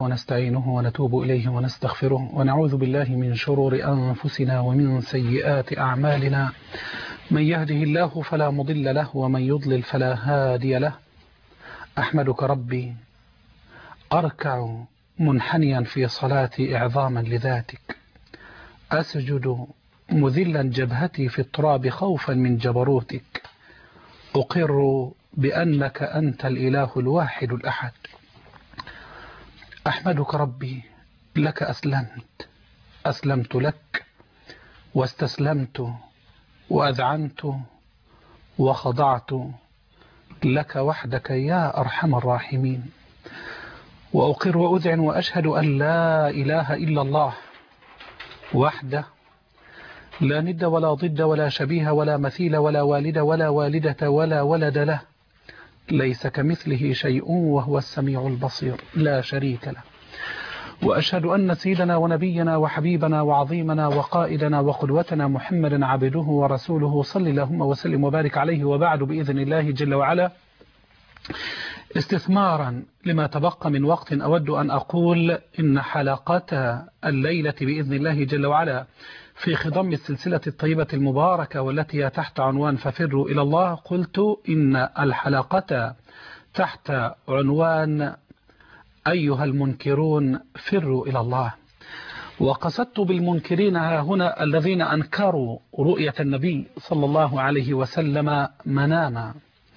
ونستعينه ونتوب إليه ونستغفره ونعوذ بالله من شرور أنفسنا ومن سيئات أعمالنا. من يهده الله فلا مضل له ومن يضلل فلا هادي له. أحمدك ربي أركع منحنيا في صلاتي إعظاما لذاتك، أسجد مذلا جبهتي في التراب خوفا من جبروتك، أقر بأنك أنت الإله الواحد الأحد. أحمدك ربي لك أسلمت لك واستسلمت وأذعنت وخضعت لك وحدك يا أرحم الراحمين. وأقر وأذعن وأشهد أن لا إله إلا الله وحده لا ند ولا ضد ولا شبيه ولا مثيل ولا والد ولا والدة ولا ولد له، ليس كمثله شيء وهو السميع البصير لا شريك له. وأشهد أن سيدنا ونبينا وحبيبنا وعظيمنا وقائدنا وقدوتنا محمدا عبده ورسوله صلى اللهم وسلم وبارك عليه. وبعد، بإذن الله جل وعلا، استثمارا لما تبقى من وقت، أود أن أقول إن حلقة الليلة بإذن الله جل وعلا في خضم السلسلة الطيبة المباركة والتي هي تحت عنوان ففروا إلى الله، قلت إن الحلقة تحت عنوان أيها المنكرون فروا إلى الله. وقصدت بالمنكرين هنا الذين أنكروا رؤية النبي صلى الله عليه وسلم مناما،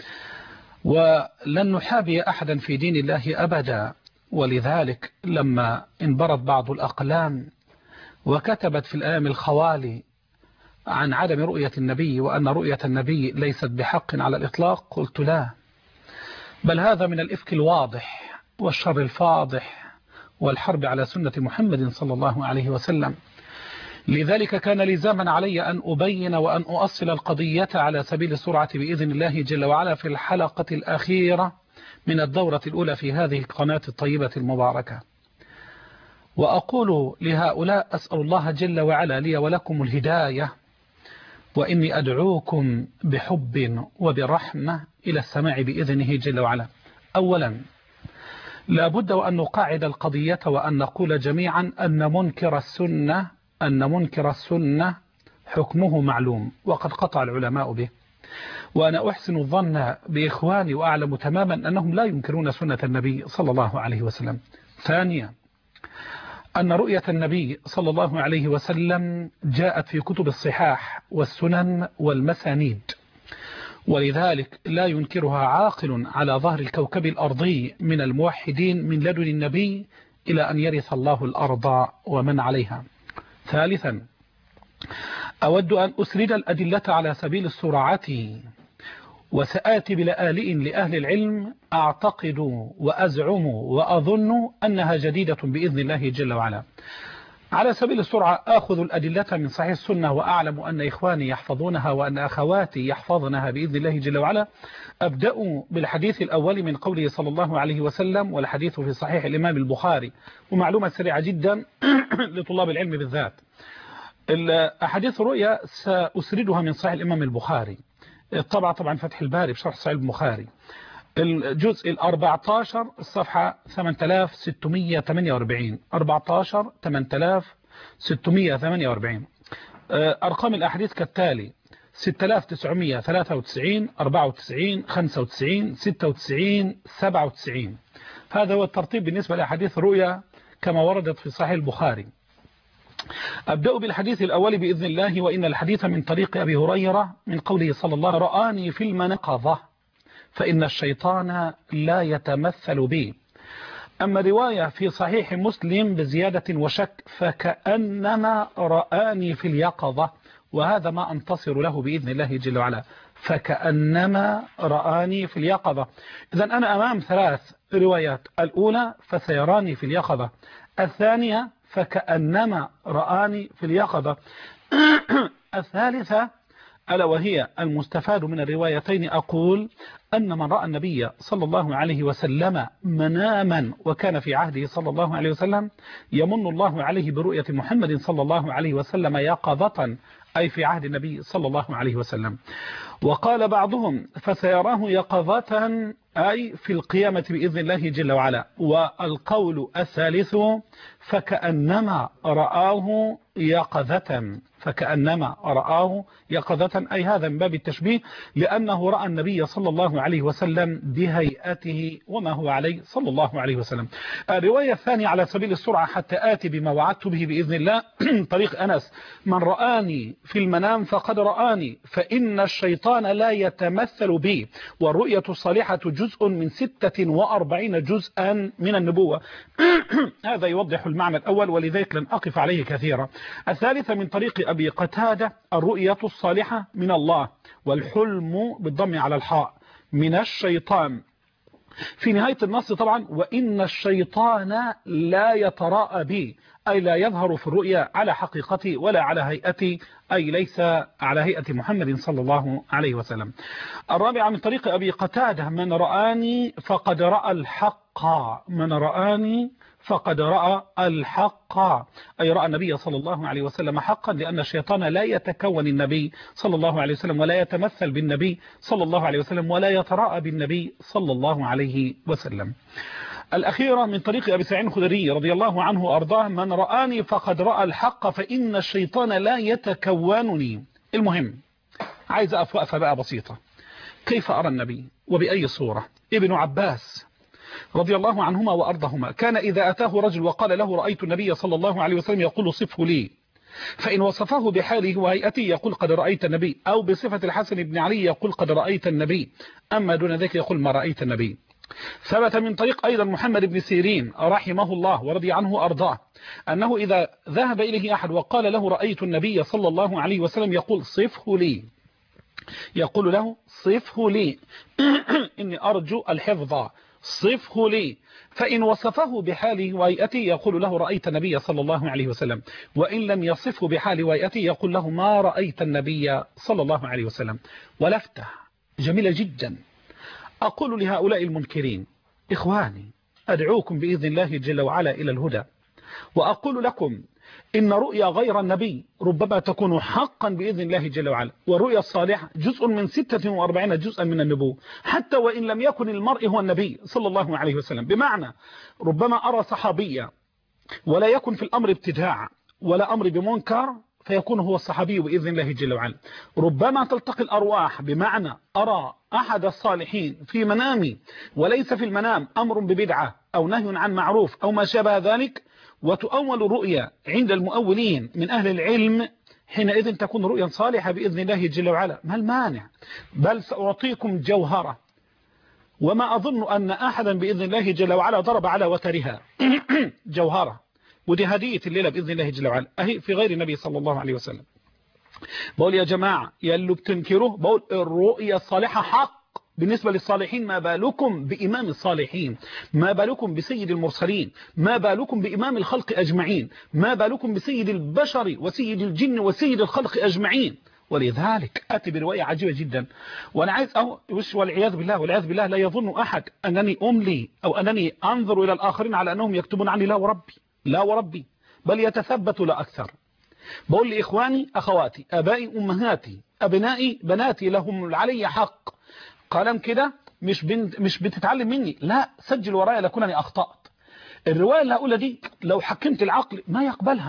ولن نحابي أحدا في دين الله أبدا. ولذلك لما انبرت بعض الأقلام وكتبت في الأيام الخوالي عن عدم رؤية النبي وأن رؤية النبي ليست بحق على الإطلاق، قلت لا، بل هذا من الإفك الواضح والشر الفاضح والحرب على سنة محمد صلى الله عليه وسلم. لذلك كان لزاما علي أن أبين وأن أؤصل القضية على سبيل السرعة بإذن الله جل وعلا في الحلقة الأخيرة من الدورة الأولى في هذه القناة الطيبة المباركة. وأقول لهؤلاء: أسأل الله جل وعلا لي ولكم الهداية، وإني أدعوكم بحب وبرحمة إلى السماع بإذنه جل وعلا. أولا، لا بد وأن نقاعد القضية وأن نقول جميعا أن منكر السنة حكمه معلوم وقد قطع العلماء به، وأنا أحسن الظن بإخواني وأعلم تماما أنهم لا ينكرون سنة النبي صلى الله عليه وسلم. ثانيا، أن رؤية النبي صلى الله عليه وسلم جاءت في كتب الصحاح والسنن والمسانيد، ولذلك لا ينكرها عاقل على ظهر الكوكب الأرضي من الموحدين من لدن النبي إلى أن يرث الله الأرض ومن عليها. ثالثا، أود أن أسرد الأدلة على سبيل السرعة، وسآتي بلآلئ لأهل العلم أعتقد وأزعم وأظن أنها جديدة بإذن الله جل وعلا. على سبيل السرعة آخذ الأدلة من صحيح السنة، وأعلم أن إخواني يحفظونها وأن أخواتي يحفظنها بإذن الله جل وعلا. أبدأ بالحديث الأول من قوله صلى الله عليه وسلم، والحديث في صحيح الإمام البخاري، ومعلومة سريعة جدا لطلاب العلم بالذات. الأحاديث رؤيا سأسردها من صحيح الإمام البخاري، طبعا فتح الباري بشرح صحيح البخاري، الجزء 14 الصفحة 8648 14 8648. أرقام الأحاديث كالتالي: 6993 94 95 96 97. هذا هو الترتيب بالنسبة لأحاديث رؤيا كما وردت في صحيح البخاري. أبدأ بالحديث الأول بإذن الله، وإن الحديث من طريق أبي هريرة من قوله صلى الله عليه وسلم: رآني في المنقضة فإن الشيطان لا يتمثل بي. أما رواية في صحيح مسلم بزيادة وشك: فكأنما رآني في اليقظة، وهذا ما أنتصر له بإذن الله جل وعلا، فكأنما رآني في اليقظة. إذن أنا أمام ثلاث روايات: الأولى فسيراني في اليقظة، الثانية فكأنما رآني في اليقظة، الثالثة ألا وهي المستفاد من الروايتين، أقول أن من رأى النبي صلى الله عليه وسلم مناما وكان في عهده صلى الله عليه وسلم يمن الله عليه برؤية محمد صلى الله عليه وسلم يقظة، أي في عهد النبي صلى الله عليه وسلم. وقال بعضهم: فسيراه يقظة أي في القيامة بإذن الله جل وعلا. والقول الثالث فكأنما رآه يقظة، فكأنما رآه يقظة، أي هذا من باب التشبيه، لأنه رأى النبي صلى الله عليه وسلم بهيئته وما هو عليه صلى الله عليه وسلم. الرواية الثانية على سبيل السرعة حتى آتي بما وعدت به بإذن الله طريق أنس: من رآني في المنام فقد رآني، فإن الشيطان لا يتمثل بي، والرؤية الصالحة جزء من 46 جزءا من النبوة. هذا يوضح المعنى الأول، ولذلك لن أقف عليه كثيرا. الثالثة من طريق أبي قتادة: الرؤية الصالحة من الله، والحلم بالضم على الحاء من الشيطان. في نهاية النص طبعا: وإن الشيطان لا يتراءى بي، أي لا يظهر في الرؤيا على حقيقتي ولا على هيئتي، أي ليس على هيئة محمد صلى الله عليه وسلم. الرابعة من طريق أبي قتادة: من رآني فقد رأى الحق، من رآني فقد رأى الحق، أي رأى النبي صلى الله عليه وسلم حقا، لأن الشيطان لا يتكون النبي صلى الله عليه وسلم، ولا يتمثل بالنبي صلى الله عليه وسلم، ولا يتراءى بالنبي صلى الله عليه وسلم. الأخيرة من طريق أبي سعيد الخدري رضي الله عنه وأرضاه: من رآني فقد رأى الحق، فإن الشيطان لا يتكونني. المهم عايز أقف وقفة بقى بسيطة. كيف أرى النبي وبأي صورة؟ ابن عباس رضي الله عنهما وأرضهما كان إذا أتاه رجل وقال له: رأيت النبي صلى الله عليه وسلم، يقول: صفه لي. فإن وصفه بحاله وهيئته يقول: قد رأيت النبي، أو بصفة الحسن بن علي يقول: قد رأيت النبي، أما دون ذلك يقول: ما رأيت النبي. ثبت من طريق أيضا محمد بن سيرين رحمه الله ورضي عنه وأرضاه أنه إذا ذهب إليه أحد وقال له: رأيت النبي صلى الله عليه وسلم، يقول: صفه لي، يقول له: صفه لي إني أرجو الحفظ، صفه لي. فإن وصفه بحاله وهيئته يقول له: رأيت النبي صلى الله عليه وسلم، وإن لم يصفه بحاله وهيئته يقول له: ما رأيت النبي صلى الله عليه وسلم. ولفتة جميلة جدا أقول لهؤلاء المنكرين: إخواني، أدعوكم بإذن الله جل وعلا إلى الهدى، وأقول لكم إن رؤيا غير النبي ربما تكون حقا بإذن الله جل وعلا، والرؤيا الصالحة جزء من 46 جزءا من النبوة، حتى وإن لم يكن المرء هو النبي صلى الله عليه وسلم. بمعنى ربما أرى صحابيا ولا يكن في الأمر ابتداع ولا أمر بمنكر، فيكون هو الصحابي بإذن الله جل وعلا. ربما تلتقي الأرواح، بمعنى أرى أحد الصالحين في منامي وليس في المنام أمر ببدعة أو نهي عن معروف أو ما شابه ذلك، وتؤول الرؤيا عند المؤولين من أهل العلم، حينئذ تكون رؤيا صالحة بإذن الله جل وعلا. ما المانع؟ بل سأعطيكم جوهرة، وما أظن أن أحدا بإذن الله جل وعلا ضرب على وترها جوهرة، ودي هدية الليلة بإذن الله جل وعلا، أهي في غير النبي صلى الله عليه وسلم. بقول يا جماعة يلو بتنكروه، بقول الرؤيا الصالحة حق بالنسبة للصالحين، ما بالكم بإمام الصالحين، ما بالكم بسيد المرسلين، ما بالكم بإمام الخلق أجمعين، ما بالكم بسيد البشر وسيد الجن وسيد الخلق أجمعين. ولذلك أتي برواية عجيبة جدا، وأنا عايز والعياذ بالله والعياذ بالله لا يظن أحد أنني أملي أو أنني أنظر إلى الآخرين على أنهم يكتبون عني، لا وربي، لا وربي، بل يتثبت لا أكثر. بقول لإخواني أخواتي أبائي أمهاتي أبنائي بناتي لهم علي حق. قلم كده مش بتتعلم مني، لا، سجل ورايا لكونني أخطأت. الرواية اللي هقولها دي لو حكمت العقل ما يقبلها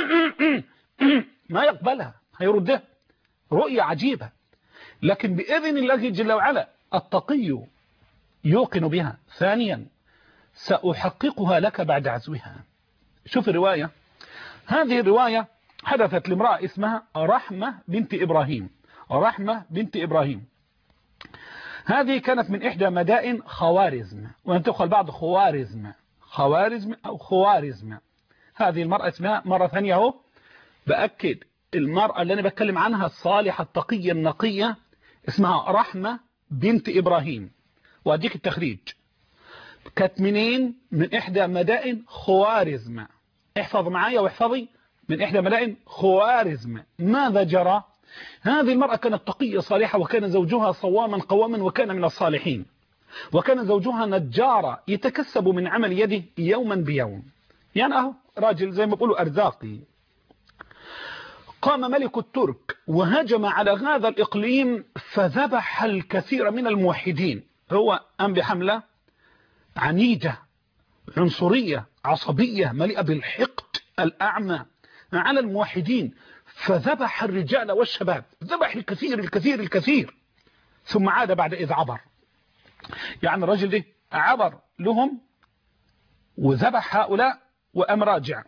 ما يقبلها، هيردها. رؤية عجيبة، لكن بإذن الله جل وعلا التقي يوقن بها. ثانيا سأحققها لك بعد عزوها. شوف الرواية، هذه الرواية حدثت لامرأة اسمها رحمة بنت إبراهيم. رحمة بنت إبراهيم هذه كانت من إحدى مدائن خوارزم، وينتقل بعض خوارزم أو خوارزم. هذه المرأة اسمها مرة ثانية اهو بأكد، المرأة اللي أنا بتكلم عنها الصالحة التقية النقية اسمها رحمة بنت إبراهيم، وأديك التخريج. كانت منين؟ من إحدى مدائن خوارزم. احفظ معايا واحفظي، من إحدى مدائن خوارزم. ماذا جرى؟ هذه المرأة كانت تقية صالحة، وكان زوجها صواما قواما، وكان من الصالحين، وكان زوجها نجارا يتكسب من عمل يده يوما بيوم، يعني أهو راجل زي ما بيقولوا أرزاقي. قام ملك الترك وهجم على هذا الإقليم فذبح الكثير من الموحدين، هو قام بحملة عنيدة عنصرية عصبية مليئة بالحقد الأعمى على الموحدين، فذبح الرجال والشباب، ذبح الكثير الكثير الكثير، ثم عاد بعد إذ عبر. يعني الرجل ده عبر لهم وذبح هؤلاء وأم راجع.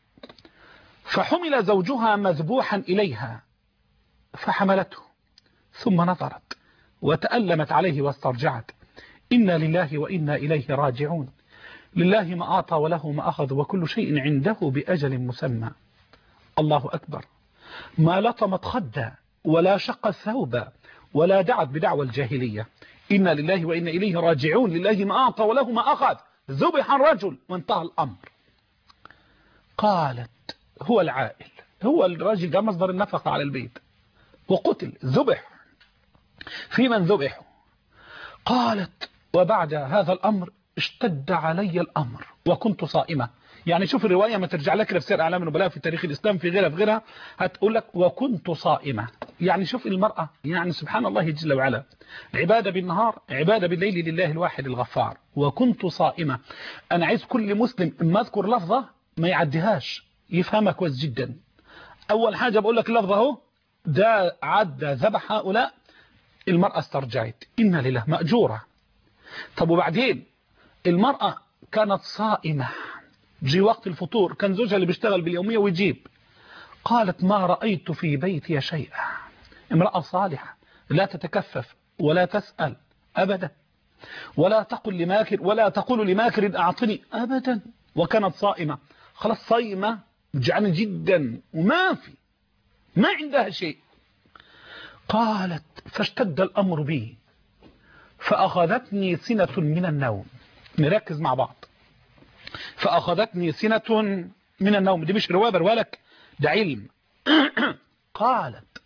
فحمل زوجها مذبوحا إليها فحملته، ثم نظرت وتألمت عليه واسترجعت: إنا لله وإنا إليه راجعون، لله ما أعطى وله ما أخذ وكل شيء عنده بأجل مسمى. الله أكبر. ما لطمت خدا ولا شق الثوب ولا دعت بدعوى الجاهلية. إنا لله وإنا إليه راجعون، لله ما أعطى وله ما أخذ، ذبح الرجل وانتهى الأمر. قالت: هو العائل، هو الرجل ده مصدر النفقة على البيت، وقتل ذبح. في من ذبحوا؟ قالت: وبعد هذا الأمر اشتد علي الأمر وكنت صائمة. يعني شوف الرواية ما ترجع لك في سير أعلام النبلاء في تاريخ الإسلام في غيرها هتقول لك وكنت صائمة. يعني شوف المرأة، يعني سبحان الله جل وعلا، عبادة بالنهار عبادة بالليل لله الواحد الغفار. وكنت صائمة. أنا عايز كل مسلم اما اذكر لفظة ما يعديهاش، يفهمها كويس جدا. أول حاجة بقول لك اللفظة اهو، ده عدى ذبح هؤلاء، المرأة استرجعت، إن لله مأجورة. طب وبعدين المرأة كانت صائمة، جي وقت الفطور كان زوجها اللي بيشتغل باليومية ويجيب. قالت: ما رأيت في بيتي شيئا. امرأة صالحة لا تتكفف ولا تسأل أبدا، ولا تقول لماكر أعطني أبدا، وكانت صائمة. خلاص صائمة جعانة جدا ما عندها شيء. قالت: فاشتد الأمر بي فأخذتني سنة من النوم. نركز مع بعض. فأخذتني سنة من النوم، دي مش روابر ولك، ده علم. قالت: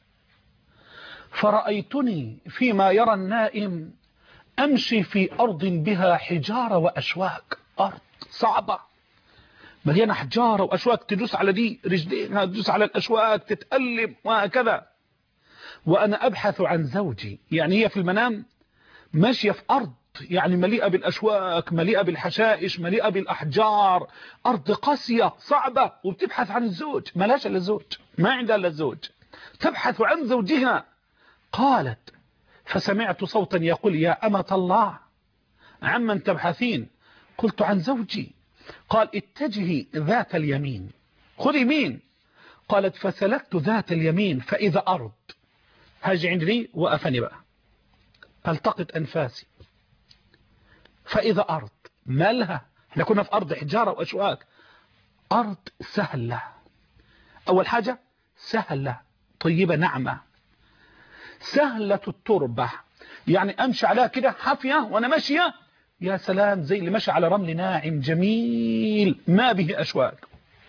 فرأيتني فيما يرى النائم أمشي في أرض بها حجارة وأشواك. أرض صعبة مليانة حجارة وأشواك، تدوس على دي رجليها، تدوس على الأشواك تتألم وهكذا. وأنا أبحث عن زوجي. يعني هي في المنام ماشية في أرض يعني مليئة بالأشواك، مليئة بالحشائش، مليئة بالأحجار، أرض قاسية صعبة، وبتبحث عن الزوج، ما لهاش إلا الزوج، ما عندها إلا الزوج، تبحث عن زوجها. قالت: فسمعت صوتا يقول: يا أمة الله عمن تبحثين؟ قلت: عن زوجي. قال: اتجهي ذات اليمين، خذي يمين. قالت: فسلكت ذات اليمين فإذا أرض. هاجي عندي وقفني بقى التقط أنفاسي، فإذا أرض مالها، احنا كنا في أرض حجارة وأشواك، أرض سهلة. أول حاجة سهلة طيبة ناعمة، سهلة التربة، يعني أمشي عليها كده حافية وأنا ماشية يا سلام، زي اللي ماشي على رمل ناعم جميل ما به أشواك.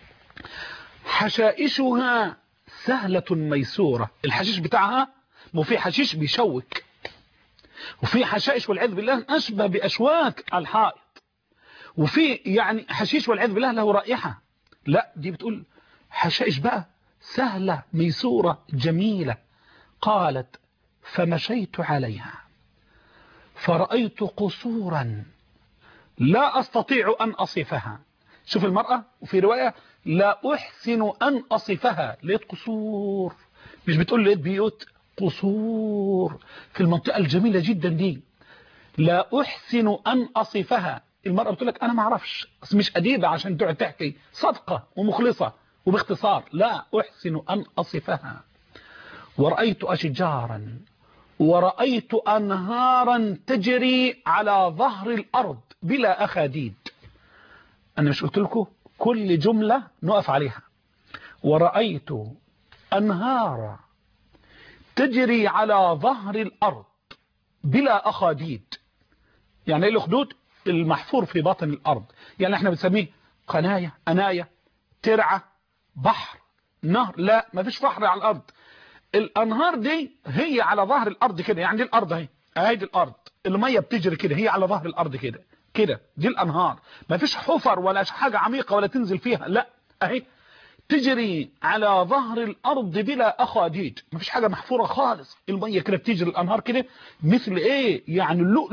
حشائشها سهلة ميسورة، الحشيش بتاعها مو في حشيش بيشوك، وفي حشائش والعياذ بالله أشبه بأشواك الحائط، وفي يعني حشيش والعياذ بالله له رائحة. لا دي بتقول حشائش بقى سهلة ميسورة جميلة. قالت: فمشيت عليها فرأيت قصورا لا أستطيع أن أصفها. شوف المرأة، وفي رواية لا أحسن أن أصفها. لقيت قصور، مش بتقول لقيت بيوت، قصور في المنطقة الجميلة جدا دي. لا أحسن أن أصفها. المرأة بتقول لك أنا ما أعرفش، بس مش أديبة عشان تقعد تحكي، صدقة ومخلصة وباختصار. لا أحسن أن أصفها. ورأيت أشجارا ورأيت أنهارا تجري على ظهر الأرض بلا أخاديد. أنا مش قلت لكم كل جملة نقف عليها. ورأيت أنهارا تجري على ظهر الأرض بلا أخاديد. يعني ايه الأخدود؟ المحفور في باطن الأرض، يعني احنا بنسميه قناية، أناية، ترعة، بحر، نهر. لا ما فيش بحر على الأرض. الأنهار دي هي على ظهر الأرض كده، يعني دي الأرض اهي، اهي دي الأرض، المية بتجري كده هي على ظهر الأرض كده كده، دي الأنهار. ما فيش حفر ولا حاجة عميقة ولا تنزل فيها، لا اهي تجري على ظهر الأرض بلا أخاديد، ما فيش حاجة محفورة خالص، المية كده بتجري الأنهار كده مثل ايه يعني اللؤلؤ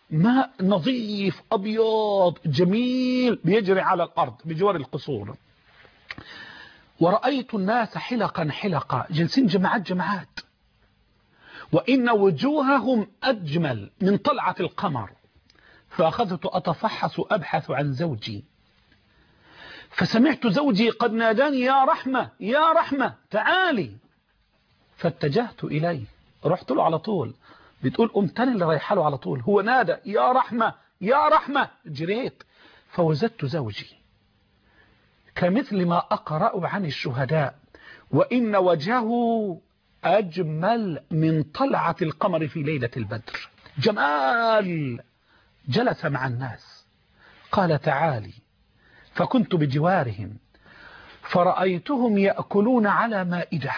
ماء نظيف أبيض جميل بيجري على الأرض بجوار القصور. ورأيت الناس حلقا حلقا جلسين جماعات جماعات، وإن وجوههم أجمل من طلعة القمر. فأخذت أتفحص أبحث عن زوجي، فسمعت زوجي قد ناداني يا رحمة يا رحمة تعالي. فاتجهت إليه، رحت له على طول. بتقول قمت أنا اللي رايحه له على طول، هو نادى يا رحمة يا رحمة، جريت فوجدت زوجي كمثل ما أقرأ عن الشهداء، وإن وجهه أجمل من طلعة القمر في ليلة البدر، جمال. جلس مع الناس قال تعالي، فكنت بجوارهم فرأيتهم يأكلون على مائدة،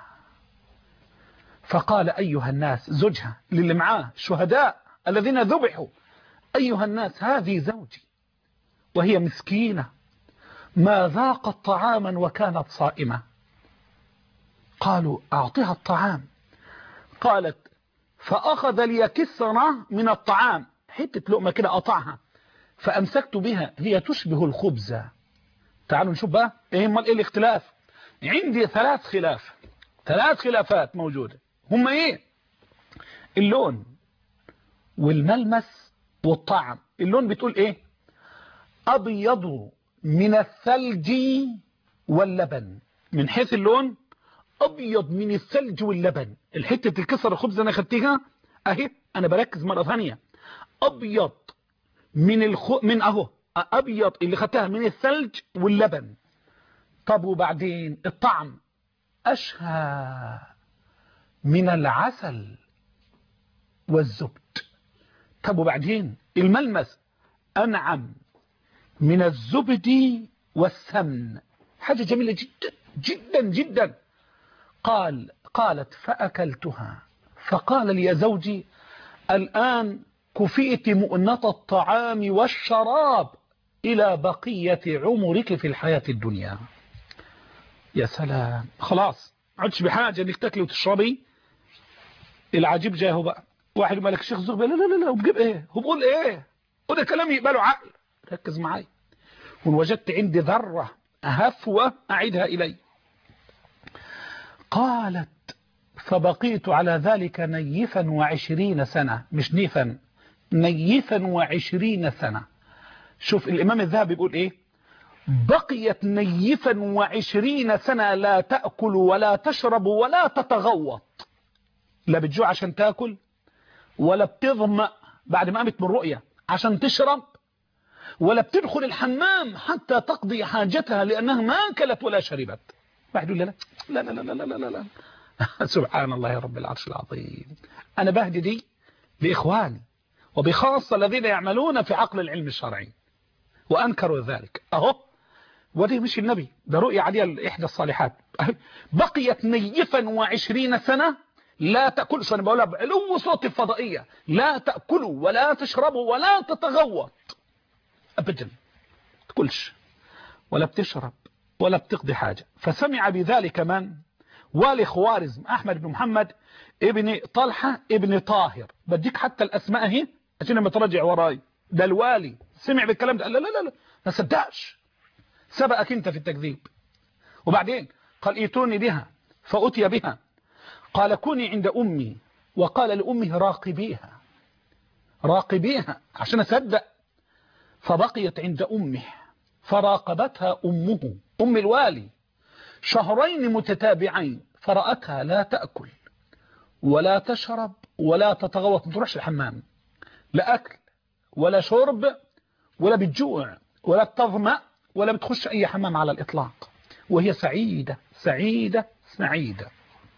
فقال أيها الناس، زوجها للي معاه الشهداء الذين ذبحوا، أيها الناس هذه زوجي وهي مسكينة ما ذاقت طعاما وكانت صائمة. قالوا أعطيها الطعام. قالت فأخذ لي كسرة من الطعام، حتة لقمة كده قطعها، فأمسكت بها هي تشبه الخبز. تعالوا نشوف بقى ايه الاختلاف. عندي ثلاث خلافات موجودة، هم ايه؟ اللون والملمس والطعم. اللون بتقول ايه؟ أبيض من الثلج واللبن. من حيث اللون أبيض من الثلج واللبن. الحتة الكسر الخبز أنا خدتها أهي، أنا بركز مرة ثانية، أبيض من أهو أبيض اللي خدتها من الثلج واللبن. طب وبعدين الطعم أشهى من العسل والزبد. طب وبعدين الملمس أنعم من الزبد والسمن. حاجة جميلة جدا جدا جدا. قالت فأكلتها، فقال لي زوجي الآن كفئت مؤنة الطعام والشراب إلى بقية عمرك في الحياة الدنيا. يا سلام، خلاص عدش بحاجة انك تاكلي وتشربي. العجيب جاهه بقى، واحد مالك الشيخ زغبي، لا لا لا لا، وبجيب ايه، هو بقول ايه، وده كلام يقبله عقل. ركز معي. ووجدت عندي ذرة هفوة أعيدها إلي. قالت فبقيت على ذلك نيفا 20 سنة، مش نيفا، نيفا 20 سنة. شوف الإمام الذهبي بيقول إيه؟ بقيت نيفا 20 سنة لا تأكل ولا تشرب ولا تتغوط. لا بتجوع عشان تأكل، ولا بتظمأ بعد ما قامت من الرؤية عشان تشرب، ولا بتدخل الحمام حتى تقضي حاجتها لأنها ما أكلت ولا شربت. واحد يقول لا لا لا لا لا لا لا, لا. سبحان الله يا رب العرش العظيم. أنا بهدي دي لإخواني وبخاصة الذين يعملون في عقل العلم الشرعي وأنكروا ذلك. أهو ودي مش النبي، ده رؤية عليها إحدى الصالحات. بقيت نيفا 20 سنة لا تأكل، أنا بقولها بعلو صوت الفضائية، لا تأكلوا ولا تشربوا ولا تتغوط أبدا، تأكلش ولا بتشرب ولا بتقضي حاجة. فسمع بذلك من؟ والي خوارزم أحمد بن محمد ابن طلحة ابن طاهر. بديك حتى الأسماء اهي عشان لما ترجع وراي. ده الوالي سمع بالكلام ده، لا لا لا ما صدقش، سبقك انت في التكذيب. وبعدين قال ائتوني بها، فأتي بها. قال كوني عند أمي، وقال لأمه راقبيها عشان أصدق. فبقيت عند أمه فراقبتها أمه أم الوالي 2 متتابعين، فرأتها لا تأكل ولا تشرب ولا تتغوط، ما تروحش الحمام، لا أكل ولا شرب ولا بتجوع ولا بتظمأ ولا بتخش أي حمام على الإطلاق، وهي سعيدة سعيدة سعيدة.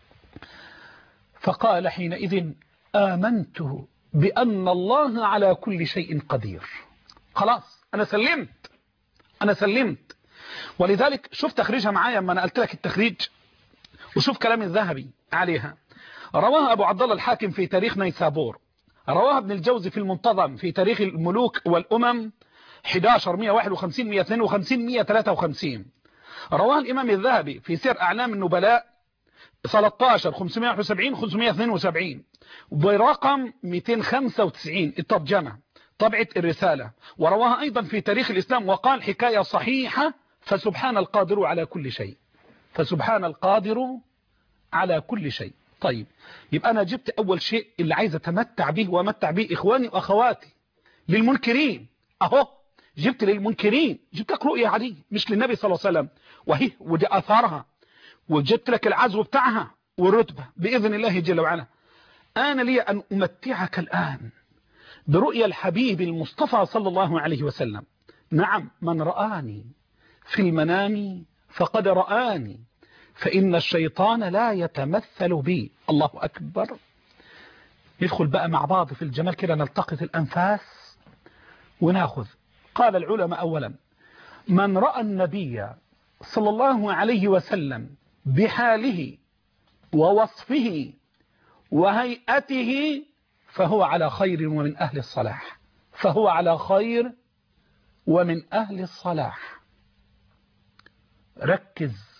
فقال حينئذ آمنت بأن الله على كل شيء قدير. خلاص أنا سلمت. ولذلك شوف تخريجها معايا لما أنا قلت لك التخريج، وشوف كلام الذهبي عليها. رواه أبو عبد الله الحاكم في تاريخ نيسابور، رواه ابن الجوزي في المنتظم في تاريخ الملوك والأمم 11 151 152 153. رواه الإمام الذهبي في سير أعلام النبلاء 13 571 572 برقم 295 الترجمة. طبعة الرسالة، ورواها أيضا في تاريخ الإسلام وقال حكاية صحيحة: فسبحان القادر على كل شيء، فسبحان القادر على كل شيء. طيب، يبقى أنا جبت أول شيء اللي عايز أتمتع به وأمتع به إخواني وأخواتي. للمنكرين أهو، جبت للمنكرين، جبت لك رؤية عادية مش للنبي صلى الله عليه وسلم، وهي ودي أثارها، وجبت لك العزو بتاعها والرتبة بإذن الله جل وعلا. أنا لي أن أمتعك الآن برؤيا الحبيب المصطفى صلى الله عليه وسلم. نعم، من رآني في المنام فقد رآني، فإن الشيطان لا يتمثل بي. الله أكبر. ندخل بقى مع بعض في الجمال كده، نلتقط الأنفاس وناخذ. قال العلماء: أولا، من رأى النبي صلى الله عليه وسلم بحاله ووصفه وهيئته فهو على خير ومن أهل الصلاح، فهو على خير ومن أهل الصلاح. ركز.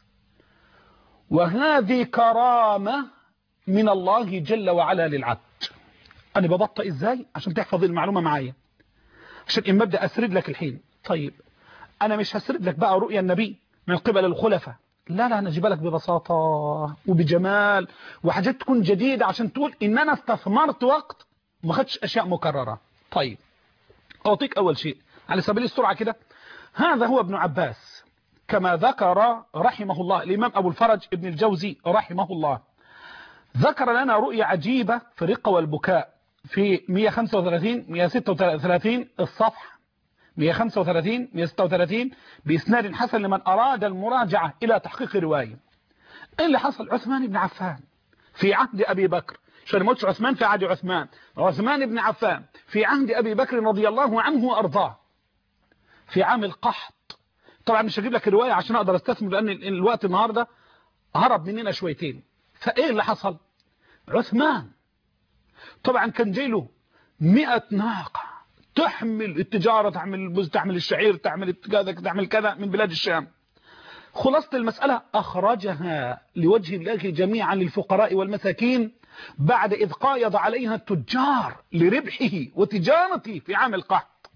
وهذه كرامة من الله جل وعلا للعبد. أنا ببطئ إزاي عشان تحفظ المعلومة معايا، عشان إما أبدأ أسرد لك الحين. طيب، أنا مش هسرد لك بقى رؤيا النبي من قبل الخلفاء، لا لا، أنا أجيب لك ببساطة وبجمال وحاجات تكون جديدة عشان تقول إن أنا استثمرت وقت وما خدش أشياء مكررة. طيب، أعطيك أول شيء على سبيل السرعة كده. هذا هو ابن عباس كما ذكر رحمه الله الإمام أبو الفرج ابن الجوزي رحمه الله. ذكر لنا رؤية عجيبة في الرقة والبكاء في 135 136 الصفحة، 135 136 بإسناد حسن لمن أراد المراجعة إلى تحقيق رواية. اللي حصل: عثمان بن عفان في عهد أبي بكر، شو ما قلتش عثمان في عهد عثمان، عثمان بن عفان في عهد أبي بكر رضي الله عنه وأرضاه في عام القحط. طبعا مش هجيب لك الرواية عشان أقدر استثمر لأن الوقت النهاردة هرب مننا شويتين. فإيه اللي حصل؟ عثمان طبعا كان جيله 100 ناقة تحمل التجارة، تعمل البز، تعمل الشعير، تعمل كذا تعمل كذا من بلاد الشام. خلاصة المسألة: أخرجها لوجه الله جميعا للفقراء والمساكين بعد إذ قايض عليها التجار لربحه وتجارته في عام القحط.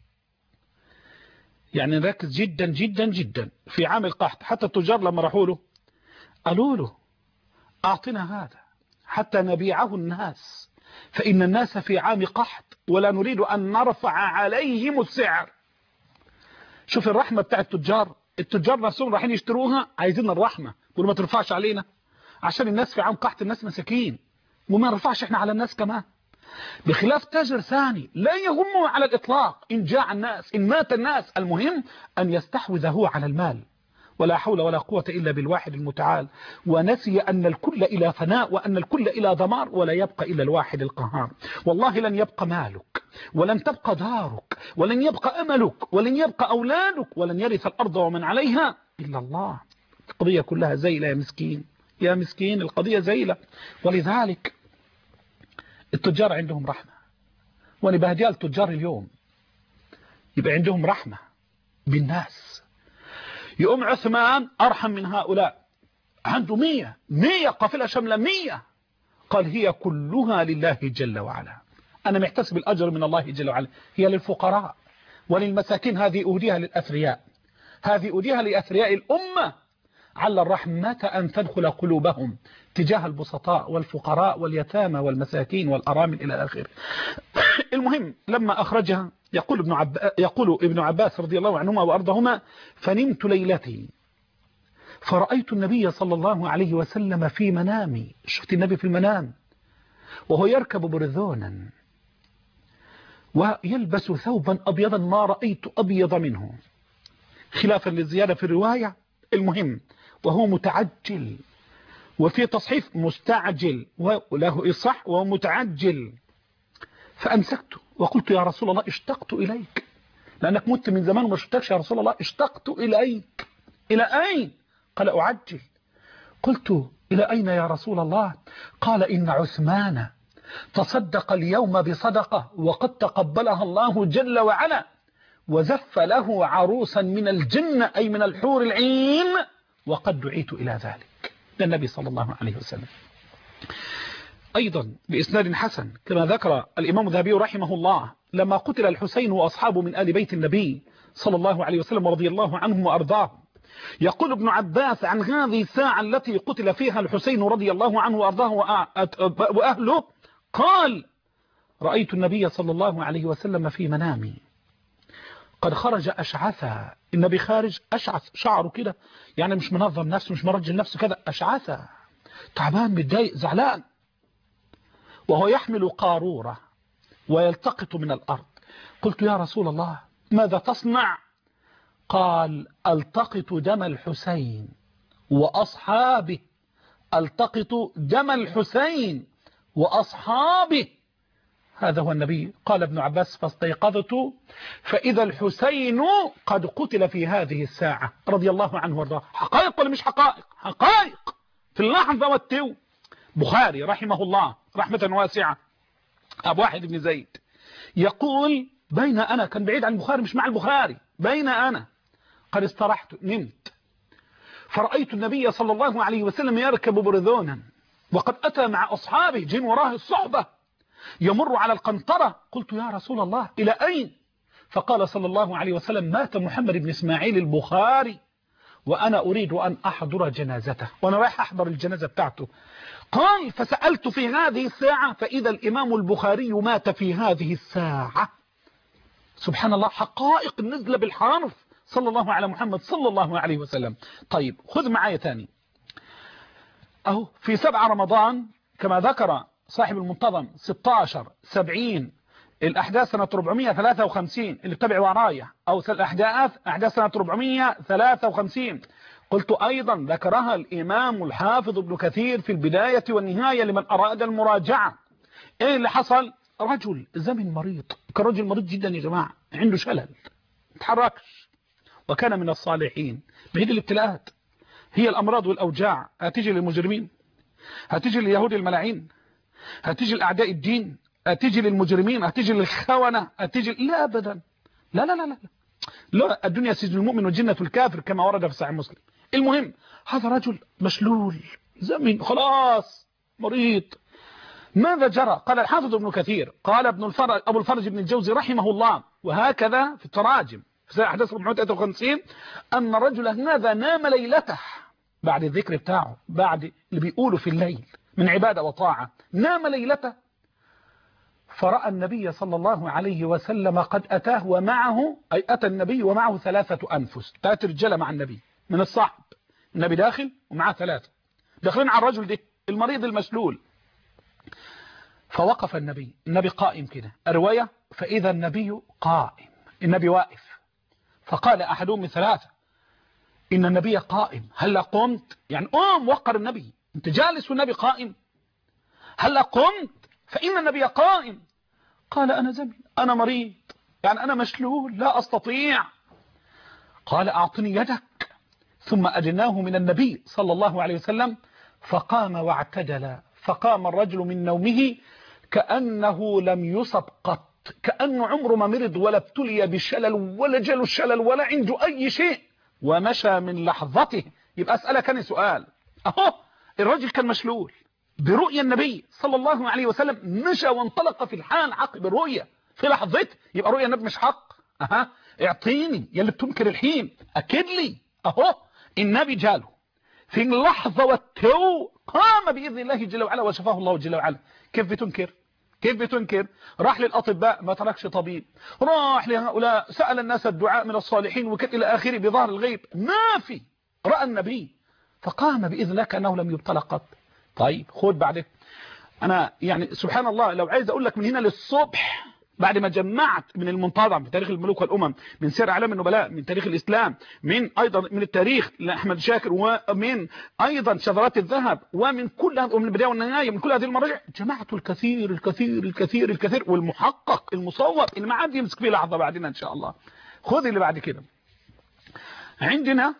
يعني نركز جدا جدا جدا. في عام القحط حتى التجار لما راحوا له قالوا له: أعطنا هذا حتى نبيعه الناس، فإن الناس في عام قحط ولا نريد أن نرفع عليهم السعر. شوف الرحمة بتاع التجار. التجار نفسهم رايحين يشتروها عايزين الرحمة، يقولوا ما ترفعش علينا عشان الناس في عام قحط، الناس مساكين، وما نرفعش احنا على الناس كمان. بخلاف تاجر ثاني لا يهمه على الإطلاق إن جاع الناس، إن مات الناس، المهم أن يستحوذ هو على المال. ولا حول ولا قوة إلا بالواحد المتعال. ونسي أن الكل إلى فناء وأن الكل إلى دمار ولا يبقى إلا الواحد القهار. والله لن يبقى مالك ولن تبقى دارك ولن يبقى أملك ولن يبقى أولادك ولن يرث الأرض ومن عليها إلا الله. القضية كلها زيلة يا مسكين، يا مسكين، القضية زيلة. ولذلك التجار عندهم رحمة، وأنا بهديها التجار اليوم يبقى عندهم رحمة بالناس. يقوم عثمان أرحم من هؤلاء، عنده 100 قافلة شاملة 100، قال: هي كلها لله جل وعلا، أنا محتسب الأجر من الله جل وعلا، هي للفقراء وللمساكين، هذه أهديها للأثرياء، هذه أهديها لأثرياء الأمة، على الرحمة أن تدخل قلوبهم تجاه البسطاء والفقراء واليتامى والمساكين والأرامل إلى آخره. المهم لما أخرجها يقول ابن عباس رضي الله عنهما وأرضهما: فنمت ليلتي فرأيت النبي صلى الله عليه وسلم في منامي. شفت النبي في المنام وهو يركب برذونا ويلبس ثوبا أبيضا ما رأيت أبيض منه، خلافا للزيادة في الرواية. المهم وهو متعجل، وفي تصحيف مستعجل وله إصح وهو متعجل. فأمسكته وقلت: يا رسول الله اشتقت إليك، لأنك مت من زمان وما شفتكش يا رسول الله، اشتقت إليك. إلى أين؟ قال: أعجل. قلت: إلى أين يا رسول الله؟ قال: إن عثمان تصدق اليوم بصدقة وقد تقبلها الله جل وعلا، وزف له عروسا من الجنة أي من الحور العين، وقد دعيت إلى ذلك. النبي صلى الله عليه وسلم. أيضا بإسناد حسن كما ذكر الإمام الذهبي رحمه الله لما قتل الحسين وأصحابه من آل بيت النبي صلى الله عليه وسلم ورضي الله عنهم وأرضاهم. يقول ابن عباس عن هذه الساعة التي قتل فيها الحسين رضي الله عنه وأرضاه وأهله، قال: رأيت النبي صلى الله عليه وسلم في منامي قد خرج أشعثا. النبي خارج أشعث، شعره كده يعني مش منظم نفسه، مش مرجل نفسه كده، أشعثا، تعبان متضايق زعلان، وهو يحمل قارورة ويلتقط من الأرض. قلت: يا رسول الله ماذا تصنع؟ قال: التقط دم الحسين وأصحابه، التقط دم الحسين وأصحابه. هذا هو النبي. قال ابن عباس: فاستيقظت فإذا الحسين قد قتل في هذه الساعة رضي الله عنه وارضاه. حقائق ولا مش حقائق؟ حقائق في اللحظة والتو. بخاري رحمه الله رحمة واسعة، أبو واحد بن زيد، يقول: بين أنا، كان بعيد عن البخاري مش مع البخاري، بين أنا قد استرحت نمت فرأيت النبي صلى الله عليه وسلم يركب برذونا وقد أتى مع أصحابه جن وراه الصحبة يمر على القنطرة. قلت: يا رسول الله إلى أين؟ فقال صلى الله عليه وسلم: مات محمد بن إسماعيل البخاري وأنا أريد أن أحضر جنازته، وأنا رايح أحضر الجنازة بتاعته. قال: فسألت في هذه الساعة فإذا الإمام البخاري مات في هذه الساعة. سبحان الله، حقائق نزل بالحرف صلى الله على محمد صلى الله عليه وسلم. طيب خذ معايا تاني أهو في 7 رمضان كما ذكر صاحب المنتظم 16/70 الأحداث سنة 453 اللي بتابع ورايا، أو أحداث سنة 453. قلت أيضا ذكرها الإمام الحافظ ابن كثير في البداية والنهاية لمن أراد المراجعة. إيه اللي حصل؟ رجل زمن مريض، كان رجل مريض جدا يا جماعة، عنده شلل متحركش، وكان من الصالحين. بعيد الابتلاءات هي الأمراض والأوجاع هتيجي للمجرمين، هتيجي لليهود الملاعين، هتيجي لأعداء الدين، هتيجي للمجرمين، هتيجي للخونة، هتيجي لا أبدا، لا لا لا لا لا، الدنيا سجن المؤمن والجنة الكافر كما ورد في صحيح مسلم. المهم هذا رجل مشلول زمن خلاص مريض. ماذا جرى؟ قال الحافظ ابن كثير، قال أبو الفرج بن الجوزي رحمه الله، وهكذا في التراجم في أحداث 453، أن رجل هذا نام ليلته بعد الذكر بتاعه، بعد اللي بيقوله في الليل من عبادة وطاعة، نام ليلته فرأى النبي صلى الله عليه وسلم قد أتاه ومعه، أي أتى النبي ومعه 3 أنفس، 3 رجالة مع النبي من الصحب، النبي داخل ومعه 3 داخلين على الرجل ده المريض المشلول. فوقف النبي قائم كده، الرواية فإذا النبي قائم، النبي واقف. فقال أحدهم من 3: إن النبي قائم، هل قمت؟ يعني قم، وقر النبي، أنت جالس والنبي قائم، هل قمت؟ فإن النبي قائم. قال: أنا زمن، أنا مريض، يعني أنا مشلول لا أستطيع. قال: أعطني يدك. ثم أدناه من النبي صلى الله عليه وسلم فقام واعتدل، فقام الرجل من نومه كأنه لم يصب قط، كأنه عمره ما مرض ولا ابتلي بشلل ولا جاله الشلل ولا عنده أي شيء، ومشى من لحظته. يبقى أسألك أنا سؤال، أهو الرجل كان مشلول برؤية النبي صلى الله عليه وسلم، مشى وانطلق في الحال عقب الرؤية في لحظته، يبقى رؤية النبي مش حق. اعطيني يلي بتنكر الحين، أكد لي. أهو النبي جاله في اللحظة والتو، قام بإذن الله جل وعلا وشفاه الله جل وعلا. كيف بتنكر؟ كيف بتنكر؟ راح للأطباء ما تركش طبيب، راح لهؤلاء سأل الناس الدعاء من الصالحين وكت إلى آخره بظهر الغيب، ما في، رأى النبي فقام بإذن الله كأنه لم يبتلى قط. طيب خد بعدك، أنا يعني سبحان الله لو عايز أقول لك من هنا للصبح بعد ما جمعت من المنتظم في تاريخ الملوك والأمم، من سير أعلام النبلاء، من تاريخ الإسلام، من أيضا من التاريخ لأحمد شاكر، ومن أيضا شذرات الذهب، ومن كل ومن البداية والنهاية، من كل هذه المراجع جمعت الكثير الكثير الكثير الكثير، والمحقق المصوب اللي ما عاد يمسك فيه لحظة بعدين إن شاء الله. خذ اللي بعد كده. عندنا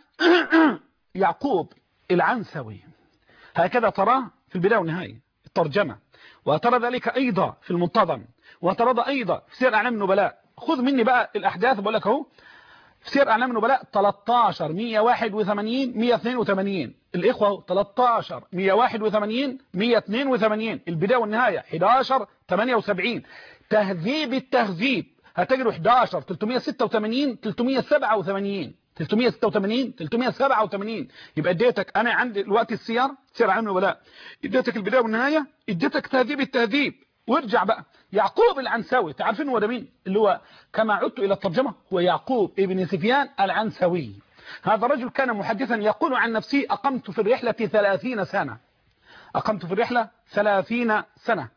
يعقوب العنسوي، هكذا تراه في البداية والنهاية الترجمة، وترى ذلك أيضا في المنتظم، وترى أيضا في سير أعلام النبلاء. خذ مني بقى الأحداث، بقول لك اهو في سير أعلام النبلاء 13 181 182 الإخوة اهو، 13 181 182 البداية والنهاية 11 78 تهذيب التهذيب هتجروا 11 386 387 386 387. يبقى اديتك انا عندي الوقت السير سير عنه ولا اديتك البدايه والنهايه، اديتك تهذيب التهذيب. وارجع بقى يعقوب العنساوي، تعرفين هو ده مين؟ اللي هو كما عدت الى الترجمه هو يعقوب ابن سفيان العنساوي. هذا رجل كان محدثا يقول عن نفسه أقمت في الرحلة 30 سنة. أقمت في الرحلة 30 سنة.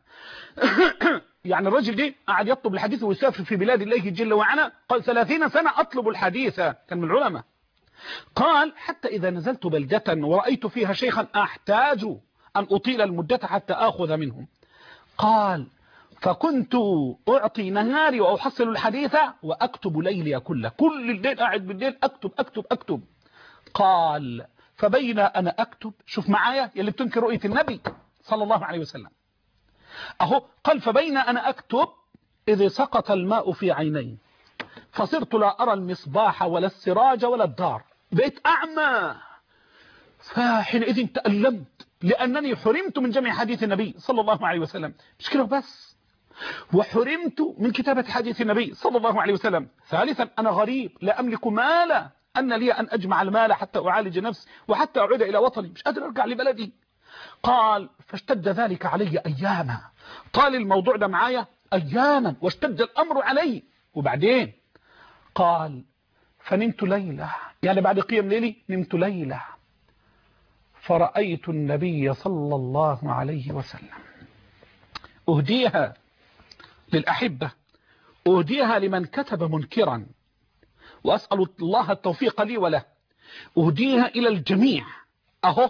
يعني الرجل دي قاعد يطلب الحديث ويسافر في بلاد الله جل وعلا. قال 30 سنة أطلب الحديث، كان من العلماء. قال حتى إذا نزلت بلدة ورأيت فيها شيخا أحتاج أن أطيل المدة حتى أخذ منهم. قال فكنت أعطي نهاري وأحصل الحديث وأكتب ليلي كله، كل الليل قاعد بالليل أكتب أكتب أكتب. قال فبين أنا أكتب، شوف معايا يلي بتنكر رؤية النبي صلى الله عليه وسلم أهو. قال فبين أنا أكتب إذ سقط الماء في عيني فصرت لا أرى المصباح ولا السراج ولا الدار، بقيت أعمى. فحينئذ تألمت لأنني حرمت من جمع حديث النبي صلى الله عليه وسلم. مش كده بس، وحرمت من كتابة حديث النبي صلى الله عليه وسلم. ثالثا أنا غريب لا أملك مالا، أن لي أن أجمع المال حتى أعالج نفسي وحتى أعود إلى وطني، مش قادر أرجع لبلدي. قال فاشتد ذلك علي أياما، طال الموضوع ده معايا أياما واشتد الأمر علي. وبعدين قال فنمت ليلة، يعني بعد قيام ليلي نمت ليلة فرأيت النبي صلى الله عليه وسلم. أهديها للأحبة، أهديها لمن كتب منكرا، وأسأل الله التوفيق لي وله. أهديها إلى الجميع. أهو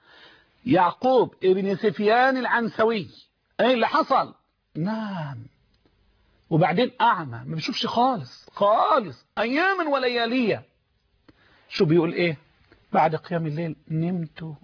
يعقوب ابن سفيان العنسوي ايه اللي حصل؟ نام وبعدين أعمى، ما بيشوفش خالص خالص أياما وليالية. شو بيقول إيه بعد قيام الليل؟ نمت